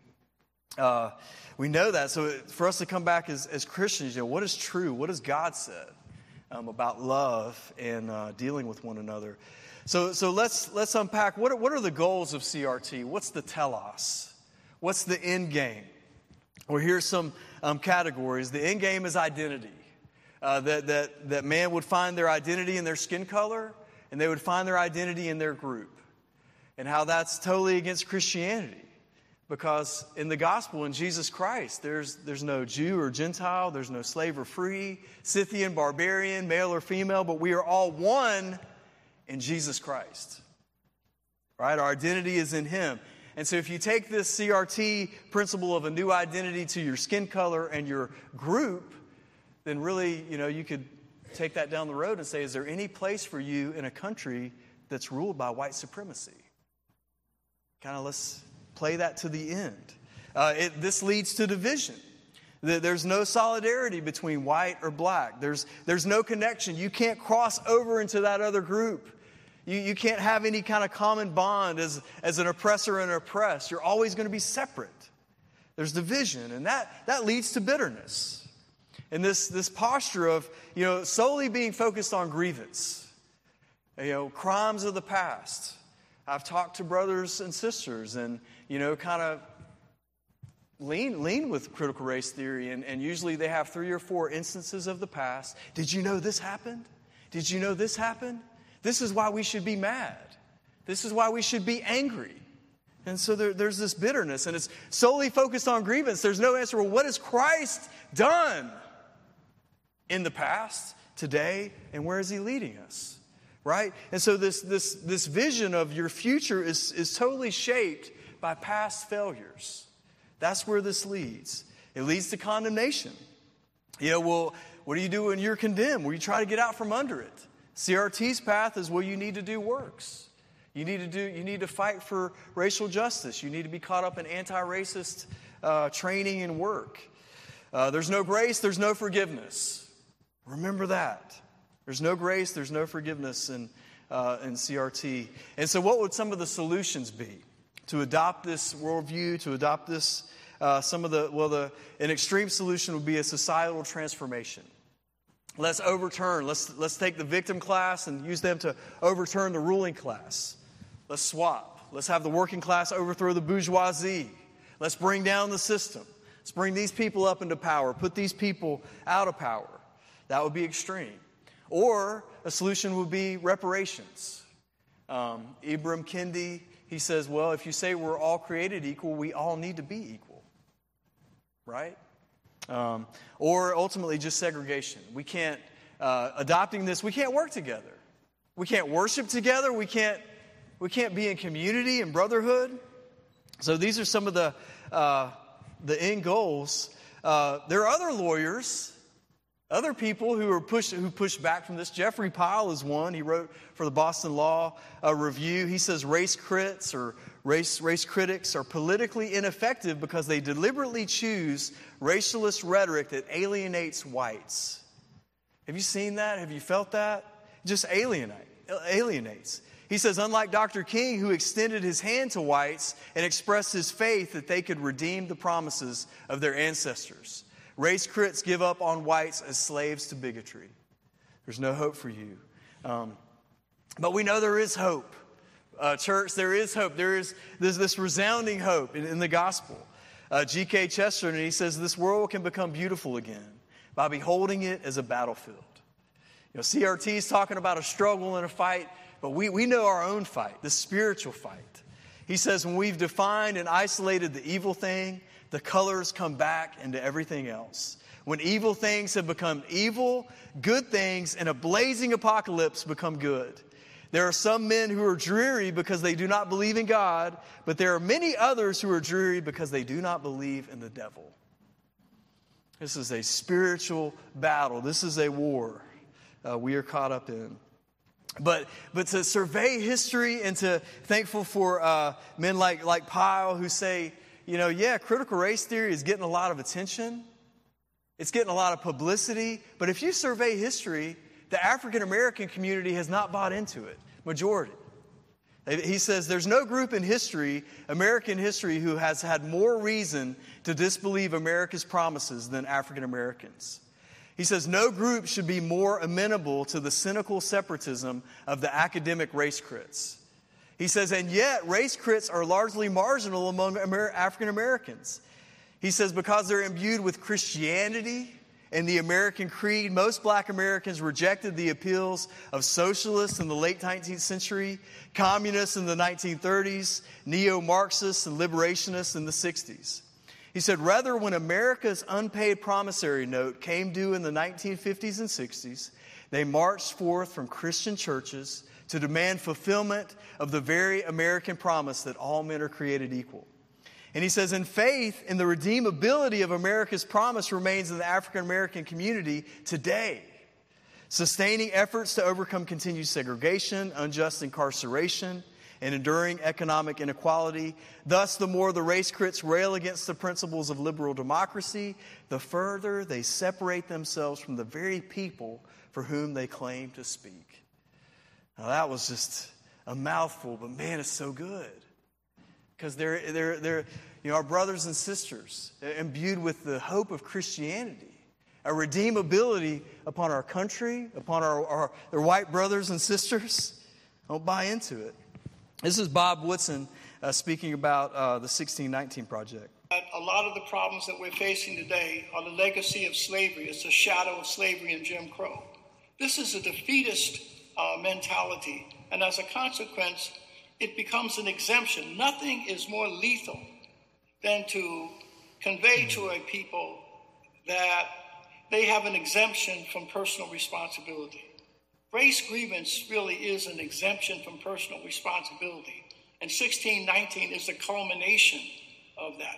uh, we know that. So for us to come back as, as Christians, you know, what is true? What has God said um, about love and uh, dealing with one another? So so let's let's unpack what are, what are the goals of C R T? What's the telos? What's the end game? Well, here's some um, categories. The end game is identity. Uh, that that that man would find their identity in their skin color, and they would find their identity in their group. And how that's totally against Christianity. Because in the gospel, in Jesus Christ, there's there's no Jew or Gentile, there's no slave or free, Scythian, barbarian, male or female, but we are all one in Jesus Christ. Right? Our identity is in Him. And so if you take this C R T principle of a new identity to your skin color and your group, then really, you know, you could take that down the road and say, is there any place for you in a country that's ruled by white supremacy? Kind of let's play that to the end. Uh, it, this leads to division. There's no solidarity between white or black. There's, there's no connection. You can't cross over into that other group. You, you can't have any kind of common bond as, as an oppressor and oppressed. You're always going to be separate. There's division, and that, that leads to bitterness. And this, this posture of, you know, solely being focused on grievance, you know, crimes of the past. I've talked to brothers and sisters and, you know, kind of lean lean with critical race theory. And, and usually they have three or four instances of the past. Did you know this happened? Did you know this happened? This is why we should be mad. This is why we should be angry. And so there, there's this bitterness, and it's solely focused on grievance. There's no answer. Well, what has Christ done in the past, today, and where is he leading us? Right? And so this this this vision of your future is, is totally shaped by past failures. That's where this leads. It leads to condemnation. You know, well, what do you do when you're condemned? Well, you try to get out from under it. C R T's path is, well, you need to do works. You need to do. You need to fight for racial justice. You need to be caught up in anti-racist uh, training and work. Uh, there's no grace. There's no forgiveness. Remember that. There's no grace. There's no forgiveness in uh, in C R T. And so, what would some of the solutions be to adopt this worldview? To adopt this, uh, some of the well, the an extreme solution would be a societal transformation. Let's overturn. Let's let's take the victim class and use them to overturn the ruling class. Let's swap. Let's have the working class overthrow the bourgeoisie. Let's bring down the system. Let's bring these people up into power. Put these people out of power. That would be extreme. Or a solution would be reparations. Um, Ibram Kendi, he says, well, if you say we're all created equal, we all need to be equal. Right? Um, or ultimately just segregation. We can't, uh, adopting this, we can't work together. We can't worship together. We can't, we can't be in community and brotherhood. So these are some of the, uh, the end goals. Uh, there are other lawyers, other people who are push, who push back from this. Jeffrey Pyle is one. He wrote for the Boston Law uh, Review. He says race crits or race race critics are politically ineffective because they deliberately choose racialist rhetoric that alienates whites. Have you seen that? Have you felt that? It just alienate, alienates. He says, unlike Doctor King, who extended his hand to whites and expressed his faith that they could redeem the promises of their ancestors, race critics give up on whites as slaves to bigotry. There's no hope for you. Um, but we know there is hope. Uh, church, there is hope. There is there's this resounding hope in, in the gospel. Uh, G K Chesterton, he says, this world can become beautiful again by beholding it as a battlefield. You know, C R T is talking about a struggle and a fight, but we, we know our own fight, the spiritual fight. He says, when we've defined and isolated the evil thing, the colors come back into everything else. When evil things have become evil, good things in a blazing apocalypse become good. There are some men who are dreary because they do not believe in God, but there are many others who are dreary because they do not believe in the devil. This is a spiritual battle. This is a war uh, we are caught up in. But but to survey history and to thankful for uh, men like, like Pyle who say, you know, yeah, critical race theory is getting a lot of attention. It's getting a lot of publicity. But if you survey history, the African American community has not bought into it, majority. He says there's no group in history, American history, who has had more reason to disbelieve America's promises than African Americans. He says no group should be more amenable to the cynical separatism of the academic race crits. He says, and yet race crits are largely marginal among Amer- African Americans. He says because they're imbued with Christianity and the American creed, most black Americans rejected the appeals of socialists in the late nineteenth century, communists in the nineteen thirties, neo-Marxists and liberationists in the sixties. He said, rather, when America's unpaid promissory note came due in the nineteen fifties and sixties, they marched forth from Christian churches to demand fulfillment of the very American promise that all men are created equal. And he says, in faith in the redeemability of America's promise remains in the African American community today. Sustaining efforts to overcome continued segregation, unjust incarceration, and enduring economic inequality. Thus, the more the race crits rail against the principles of liberal democracy, the further they separate themselves from the very people for whom they claim to speak. Now, that was just a mouthful, but man, it's so good. Because they're, they're, they're, you know, our brothers and sisters, imbued with the hope of Christianity, a redeemability upon our country, upon our, our their white brothers and sisters. Don't buy into it. This is Bob Woodson uh, speaking about uh, the sixteen nineteen Project. A lot of the problems that we're facing today are the legacy of slavery. It's a shadow of slavery and Jim Crow. This is a defeatist uh, mentality, and as a consequence, it becomes an exemption. Nothing is more lethal than to convey to a people that they have an exemption from personal responsibility. Race grievance really is an exemption from personal responsibility, and sixteen nineteen is the culmination of that.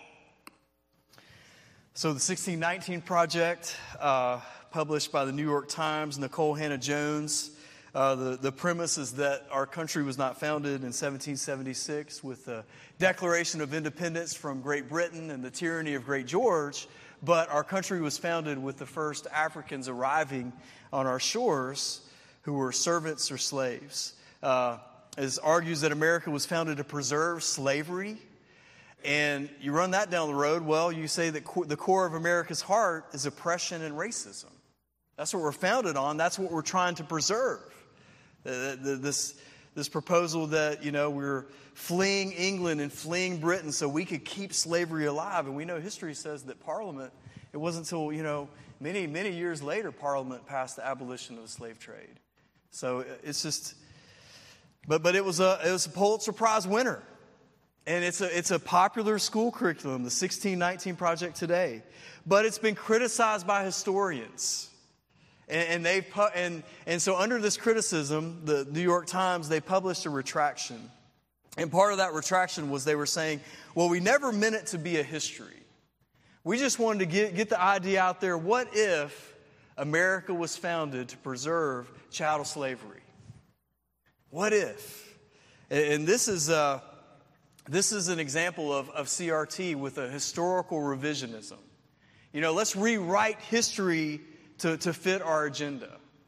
So the sixteen nineteen Project, uh, published by the New York Times, Nicole Hannah-Jones, uh, the, the premise is that our country was not founded in seventeen seventy-six with the Declaration of Independence from Great Britain and the tyranny of Great George, but our country was founded with the first Africans arriving on our shores who were servants or slaves. Uh, it argues that America was founded to preserve slavery. And you run that down the road, well, you say that co- the core of America's heart is oppression and racism. That's what we're founded on. That's what we're trying to preserve. The, the, this, this proposal that, you know, we're fleeing England and fleeing Britain so we could keep slavery alive. And we know history says that Parliament, it wasn't until, you know, many, many years later, Parliament passed the abolition of the slave trade. So it's just, but but it was a it was a Pulitzer Prize winner. And it's a it's a popular school curriculum, the sixteen nineteen Project today. But it's been criticized by historians. And, and they've pu- and and so under this criticism, the New York Times, they published a retraction. And part of that retraction was they were saying, well, we never meant it to be a history. We just wanted to get, get the idea out there, what if America was founded to preserve chattel slavery? What if? And, and this is uh This is an example of, of C R T with a historical revisionism. You know, let's rewrite history to, to fit our agenda.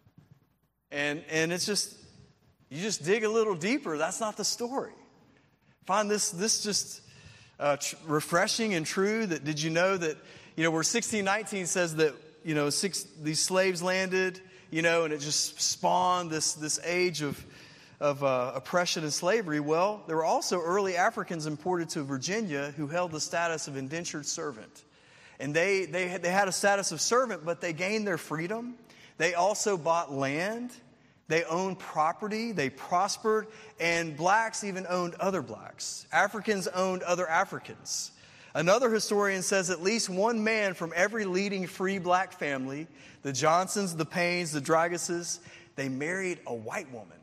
And and it's just, you just dig a little deeper. That's not the story. Find this this just uh, tr- refreshing and true. That did you know that, you know, where sixteen nineteen says that, you know, six, these slaves landed, you know, and it just spawned this this age of of uh, oppression and slavery. Well, there were also early Africans imported to Virginia who held the status of indentured servant. And they, they, had, they had a status of servant, but they gained their freedom. They also bought land. They owned property. They prospered. And blacks even owned other blacks. Africans owned other Africans. Another historian says at least one man from every leading free black family, the Johnsons, the Paynes, the Draguses, they married a white woman.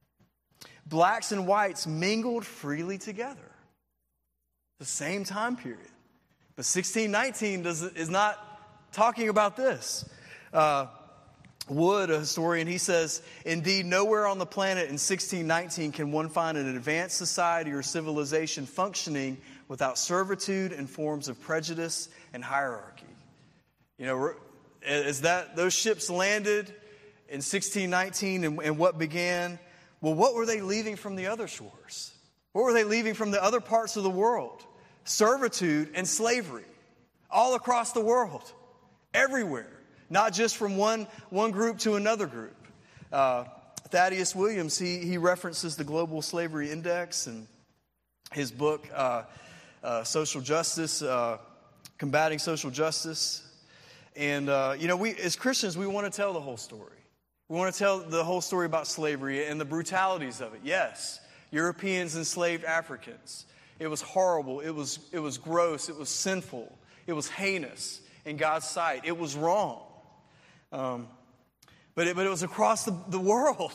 Blacks and whites mingled freely together. The same time period. But sixteen nineteen does, is not talking about this. Uh, Wood, a historian, he says, indeed, nowhere on the planet in sixteen nineteen can one find an advanced society or civilization functioning without servitude and forms of prejudice and hierarchy. You know, as that those ships landed in sixteen nineteen and, and what began, well, what were they leaving from the other shores? What were they leaving from the other parts of the world? Servitude and slavery all across the world, everywhere, not just from one, one group to another group. Uh, Thaddeus Williams, he, he references the Global Slavery Index and his book, uh, uh, Social Justice, uh, Combating Social Justice. And, uh, you know, we as Christians, we want to tell the whole story. We want to tell the whole story about slavery and the brutalities of it. Yes, Europeans enslaved Africans. It was horrible. It was, it was gross. It was sinful. It was heinous in God's sight. It was wrong. Um, but, it, but it was across the, the world.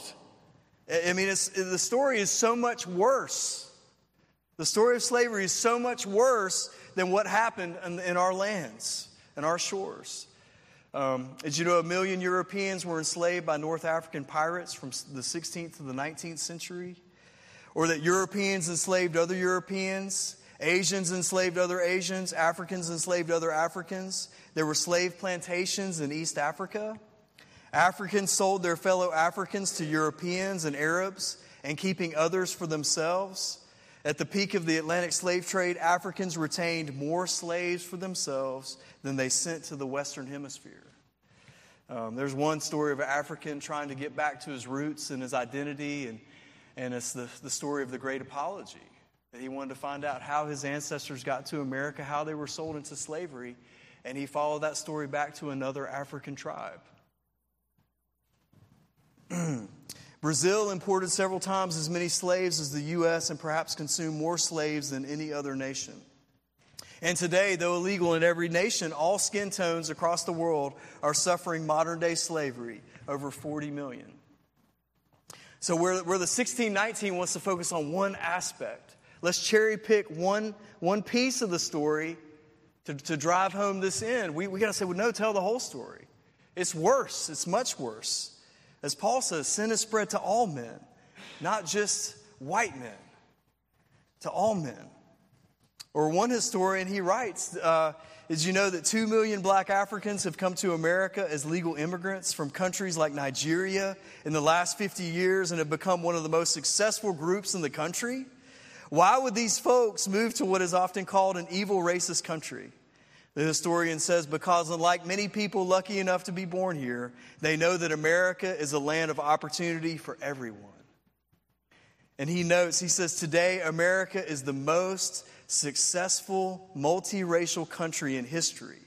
I mean, it's, the story is so much worse. The story of slavery is so much worse than what happened in, in our lands and our shores. Um, did you know a million Europeans were enslaved by North African pirates from the sixteenth to the nineteenth century? Or that Europeans enslaved other Europeans, Asians enslaved other Asians, Africans enslaved other Africans. There were slave plantations in East Africa. Africans sold their fellow Africans to Europeans and Arabs, and keeping others for themselves. At the peak of the Atlantic slave trade, Africans retained more slaves for themselves than they sent to the Western Hemisphere. Um, there's one story of an African trying to get back to his roots and his identity, and, and it's the, the story of the Great Apology. That he wanted to find out how his ancestors got to America, how they were sold into slavery, and he followed that story back to another African tribe. Brazil imported several times as many slaves as the U S and perhaps consumed more slaves than any other nation. And today, though illegal in every nation, all skin tones across the world are suffering modern-day slavery, over forty million. So where, where the sixteen nineteen wants to focus on one aspect, let's cherry pick one, one piece of the story to, to drive home this end. We, we got to say, well, no, tell the whole story. It's worse. It's much worse. As Paul says, sin is spread to all men, not just white men, to all men. Or one historian, he writes, uh, did you know that two million black Africans have come to America as legal immigrants from countries like Nigeria in the last fifty years and have become one of the most successful groups in the country? Why would these folks move to what is often called an evil racist country? The historian says, because unlike many people lucky enough to be born here, they know that America is a land of opportunity for everyone. And he notes, he says, today America is the most successful multiracial country in history.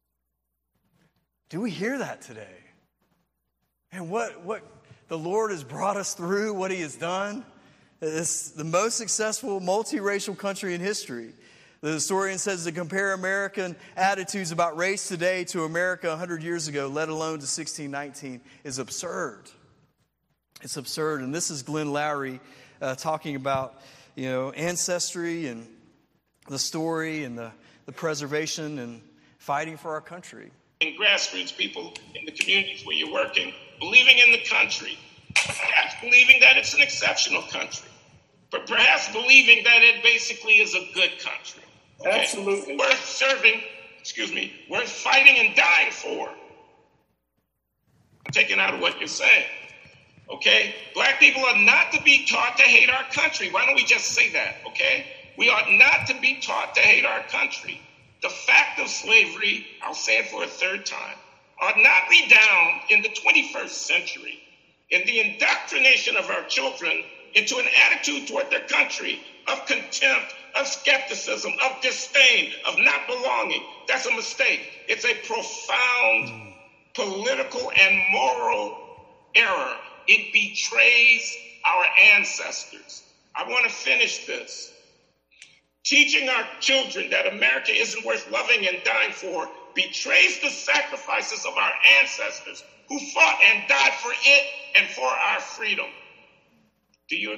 Do we hear that today? And what, what the Lord has brought us through, what he has done, it's the most successful multiracial country in history. The historian says to compare American attitudes about race today to America one hundred years ago, let alone to sixteen nineteen, is absurd. It's absurd. And this is Glenn Loury uh, talking about, you know, ancestry and the story and the, the preservation and fighting for our country. And grassroots people in the communities where you're working, believing in the country, perhaps believing that it's an exceptional country, but perhaps believing that it basically is a good country. Okay? Absolutely. Worth serving, excuse me, worth fighting and dying for. I'm taking out of what you're saying. Okay? Black people are not to be taught to hate our country. Why don't we just say that, okay? We ought not to be taught to hate our country. The fact of slavery, I'll say it for a third time, ought not be down in the twenty-first century in the indoctrination of our children into an attitude toward their country of contempt, of skepticism, of disdain, of not belonging. That's a mistake. It's a profound political and moral error. It betrays our ancestors. I want to finish this. Teaching our children that America isn't worth loving and dying for betrays the sacrifices of our ancestors who fought and died for it and for our freedom. Do you?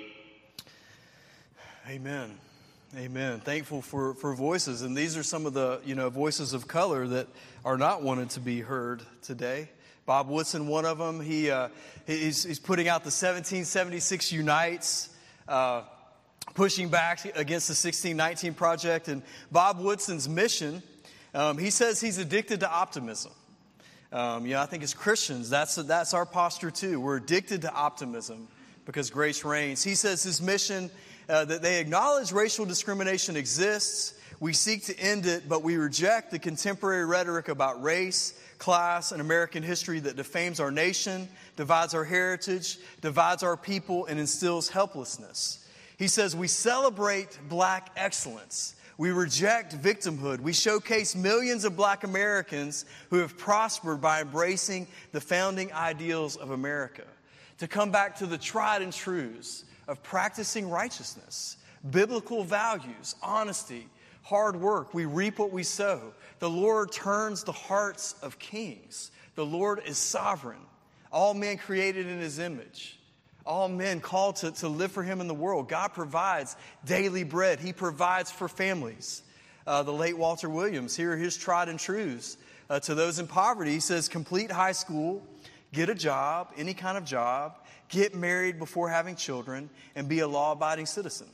Amen. Amen. Thankful for, for voices. And these are some of the, you know, voices of color that are not wanted to be heard today. Bob Woodson, one of them, he uh, he's, he's putting out the seventeen seventy-six Unites, uh, pushing back against the sixteen nineteen Project. And Bob Woodson's mission, um, he says he's addicted to optimism. Um, you know, I think as Christians, that's, that's our posture too. We're addicted to optimism because grace reigns. He says his mission, uh, that they acknowledge racial discrimination exists. We seek to end it, but we reject the contemporary rhetoric about race, class, and American history that defames our nation, divides our heritage, divides our people, and instills helplessness. He says we celebrate black excellence. We reject victimhood. We showcase millions of black Americans who have prospered by embracing the founding ideals of America. To come back to the tried and truths of practicing righteousness, biblical values, honesty, hard work. We reap what we sow. The Lord turns the hearts of kings. The Lord is sovereign. All men created in his image. All men called to, to live for him in the world. God provides daily bread. He provides for families. Uh, the late Walter Williams, here are his tried and truths. Uh, to those in poverty, he says, complete high school, get a job, any kind of job, get married before having children, and be a law-abiding citizen.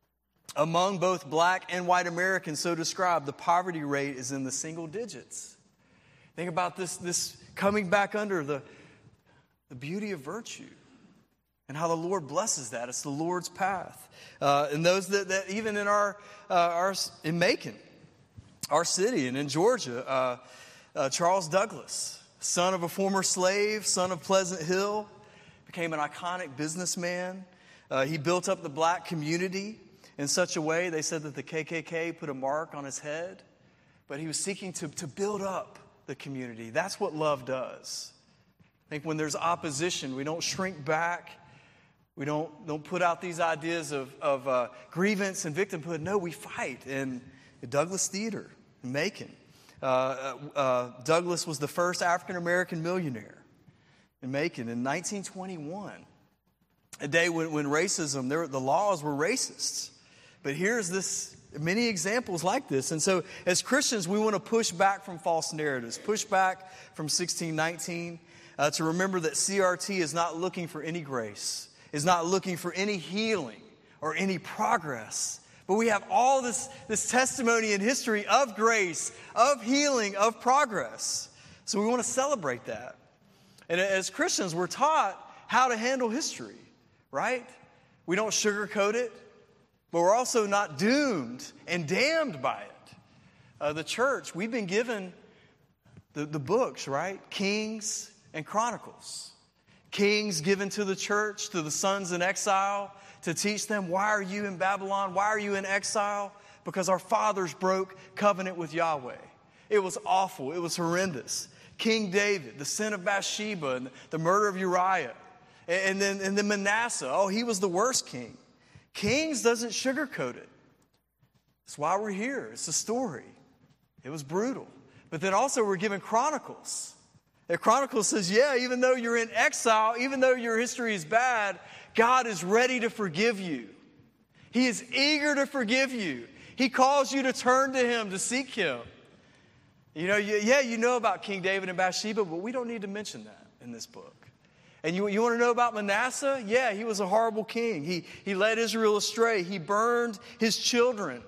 Among both black and white Americans so described, the poverty rate is in the single digits. Think about this, this coming back under the, the beauty of virtue. And how the Lord blesses that. It's the Lord's path. Uh, and those that, that even in our, uh, our in Macon, our city, and in Georgia, uh, uh, Charles Douglas, son of a former slave, son of Pleasant Hill, became an iconic businessman. Uh, he built up the black community in such a way, they said that the K K K put a mark on his head. But he was seeking to, to build up the community. That's what love does. I think when there's opposition, we don't shrink back. We don't, don't put out these ideas of, of uh, grievance and victimhood. No, we fight. And Douglas Theater in Macon. Uh, uh, Douglas was the first African-American millionaire in Macon in nineteen twenty-one. A day when, when racism, there, the laws were racist. But here's this, many examples like this. And so as Christians, we want to push back from false narratives, push back from sixteen nineteen, uh, to remember that C R T is not looking for any grace, is not looking for any healing or any progress. But we have all this, this testimony and history of grace, of healing, of progress. So we want to celebrate that. And as Christians, we're taught how to handle history, right? We don't sugarcoat it, but we're also not doomed and damned by it. Uh, the church, we've been given the, the books, right? Kings and Chronicles. Kings given to the church, to the sons in exile, to teach them, why are you in Babylon? Why are you in exile? Because our fathers broke covenant with Yahweh. It was awful. It was horrendous. King David, the sin of Bathsheba, and the murder of Uriah. And then, and then Manasseh, oh, he was the worst king. Kings doesn't sugarcoat it. That's why we're here. It's a story. It was brutal. But then also we're given Chronicles. The Chronicles says, yeah, even though you're in exile, even though your history is bad, God is ready to forgive you. He is eager to forgive you. He calls you to turn to Him, to seek Him. You know, you, yeah, you know about King David and Bathsheba, but we don't need to mention that in this book. And you, you want to know about Manasseh? Yeah, he was a horrible king. He, he led Israel astray. He burned his children.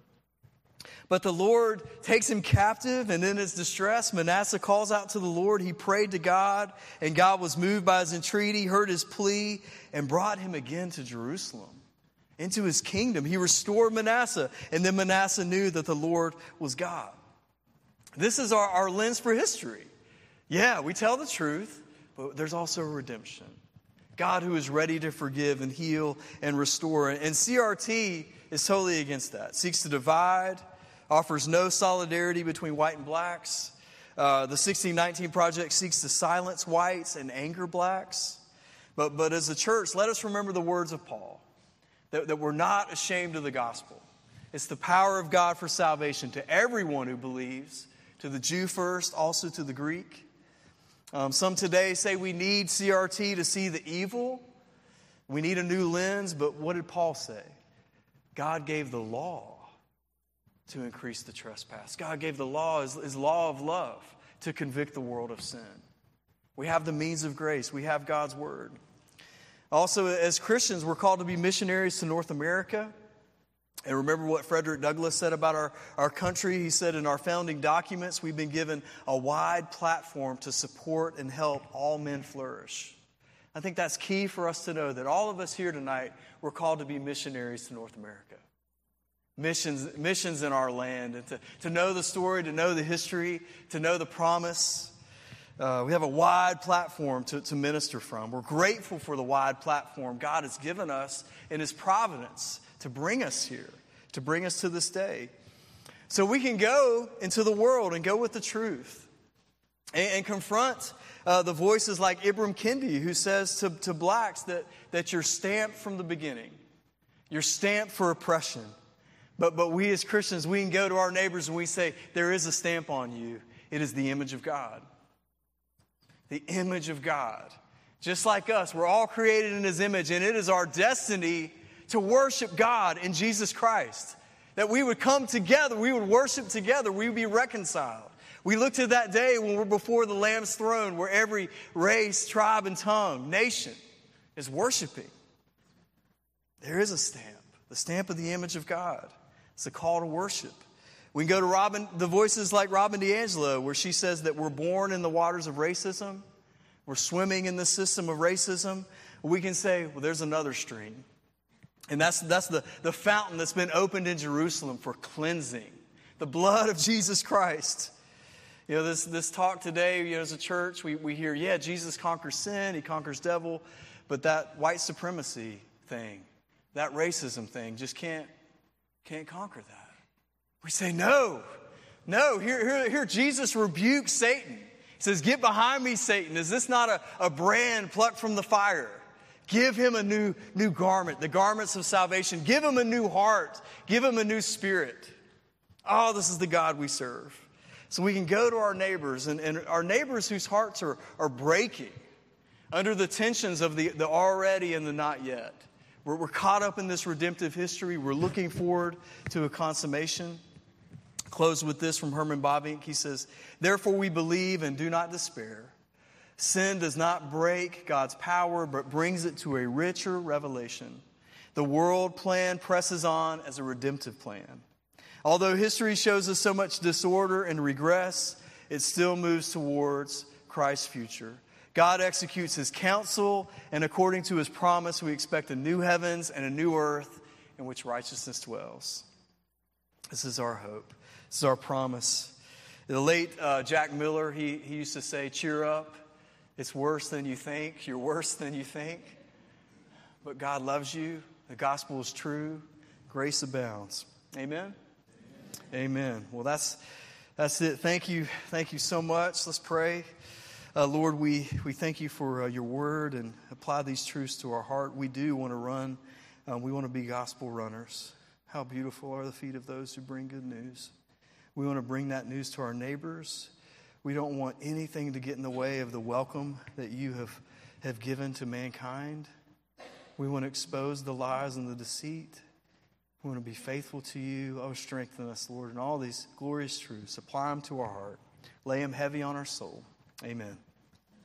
But the Lord takes him captive, and in his distress, Manasseh calls out to the Lord. He prayed to God, and God was moved by his entreaty, heard his plea, and brought him again to Jerusalem, into his kingdom. He restored Manasseh, and then Manasseh knew that the Lord was God. This is our, our lens for history. Yeah, we tell the truth, but there's also a redemption. God who is ready to forgive and heal and restore. And C R T is totally against that. Seeks to divide, offers no solidarity between white and blacks. Uh, the sixteen nineteen Project seeks to silence whites and anger blacks. But, but as a church, let us remember the words of Paul, that, that we're not ashamed of the gospel. It's the power of God for salvation to everyone who believes, to the Jew first, also to the Greek. Um, some today say we need C R T to see the evil. We need a new lens, but what did Paul say? God gave the law to increase the trespass. God gave the law, his, his law of love, to convict the world of sin. We have the means of grace. We have God's word. Also, as Christians, we're called to be missionaries to North America. And remember what Frederick Douglass said about our, our country. He said, in our founding documents, we've been given a wide platform to support and help all men flourish. I think that's key for us to know that all of us here tonight, we're called to be missionaries to North America. Missions, missions in our land, and to, to know the story, to know the history, to know the promise. Uh, we have a wide platform to, to minister from. We're grateful for the wide platform God has given us in His providence to bring us here, to bring us to this day. So we can go into the world and go with the truth and, and confront uh, the voices like Ibram Kendi, who says to, to blacks that, that you're stamped from the beginning. You're stamped for oppression. But, but we as Christians, we can go to our neighbors and we say, there is a stamp on you. It is the image of God. The image of God. Just like us, we're all created in His image, and it is our destiny to worship God in Jesus Christ. That we would come together, we would worship together, we would be reconciled. We look to that day when we're before the Lamb's throne, where every race, tribe, and tongue, nation is worshiping. There is a stamp, the stamp of the image of God. It's a call to worship. We can go to Robin, the voices like Robin DiAngelo, where she says that we're born in the waters of racism. We're swimming in the system of racism. We can say, well, there's another stream. And that's, that's the, the fountain that's been opened in Jerusalem for cleansing. The blood of Jesus Christ. You know, this, this talk today, you know, as a church, we, we hear, yeah, Jesus conquers sin, He conquers devil. But that white supremacy thing, that racism thing, just can't, can't conquer that. We say, no, no, here, here, here Jesus rebukes Satan. says, get behind me, Satan. Is this not a, a brand plucked from the fire? Give him a new, new garment, the garments of salvation. Give him a new heart. Give him a new spirit. Oh, this is the God we serve. So we can go to our neighbors, and, and our neighbors whose hearts are, are breaking under the tensions of the, the already and the not yet. We're, we're caught up in this redemptive history. We're looking forward to a consummation. Close with this from Herman Bavinck. He says, therefore we believe and do not despair. Sin does not break God's power, but brings it to a richer revelation. The world plan presses on as a redemptive plan. Although history shows us so much disorder and regress, it still moves towards Christ's future. God executes his counsel, and according to his promise, we expect a new heavens and a new earth in which righteousness dwells. This is our hope. This is our promise. The late uh, Jack Miller, he, he used to say, cheer up. It's worse than you think. You're worse than you think. But God loves you. The gospel is true. Grace abounds. Amen? Amen. Well, that's that's it. Thank you. Thank you so much. Let's pray. Uh, Lord, we, we thank you for uh, your word and apply these truths to our heart. We do want to run. Um, we want to be gospel runners. How beautiful are the feet of those who bring good news. We want to bring that news to our neighbors. We don't want anything to get in the way of the welcome that you have, have given to mankind. We want to expose the lies and the deceit. We want to be faithful to you. Oh, strengthen us, Lord, in all these glorious truths. Apply them to our heart. Lay them heavy on our soul. Amen.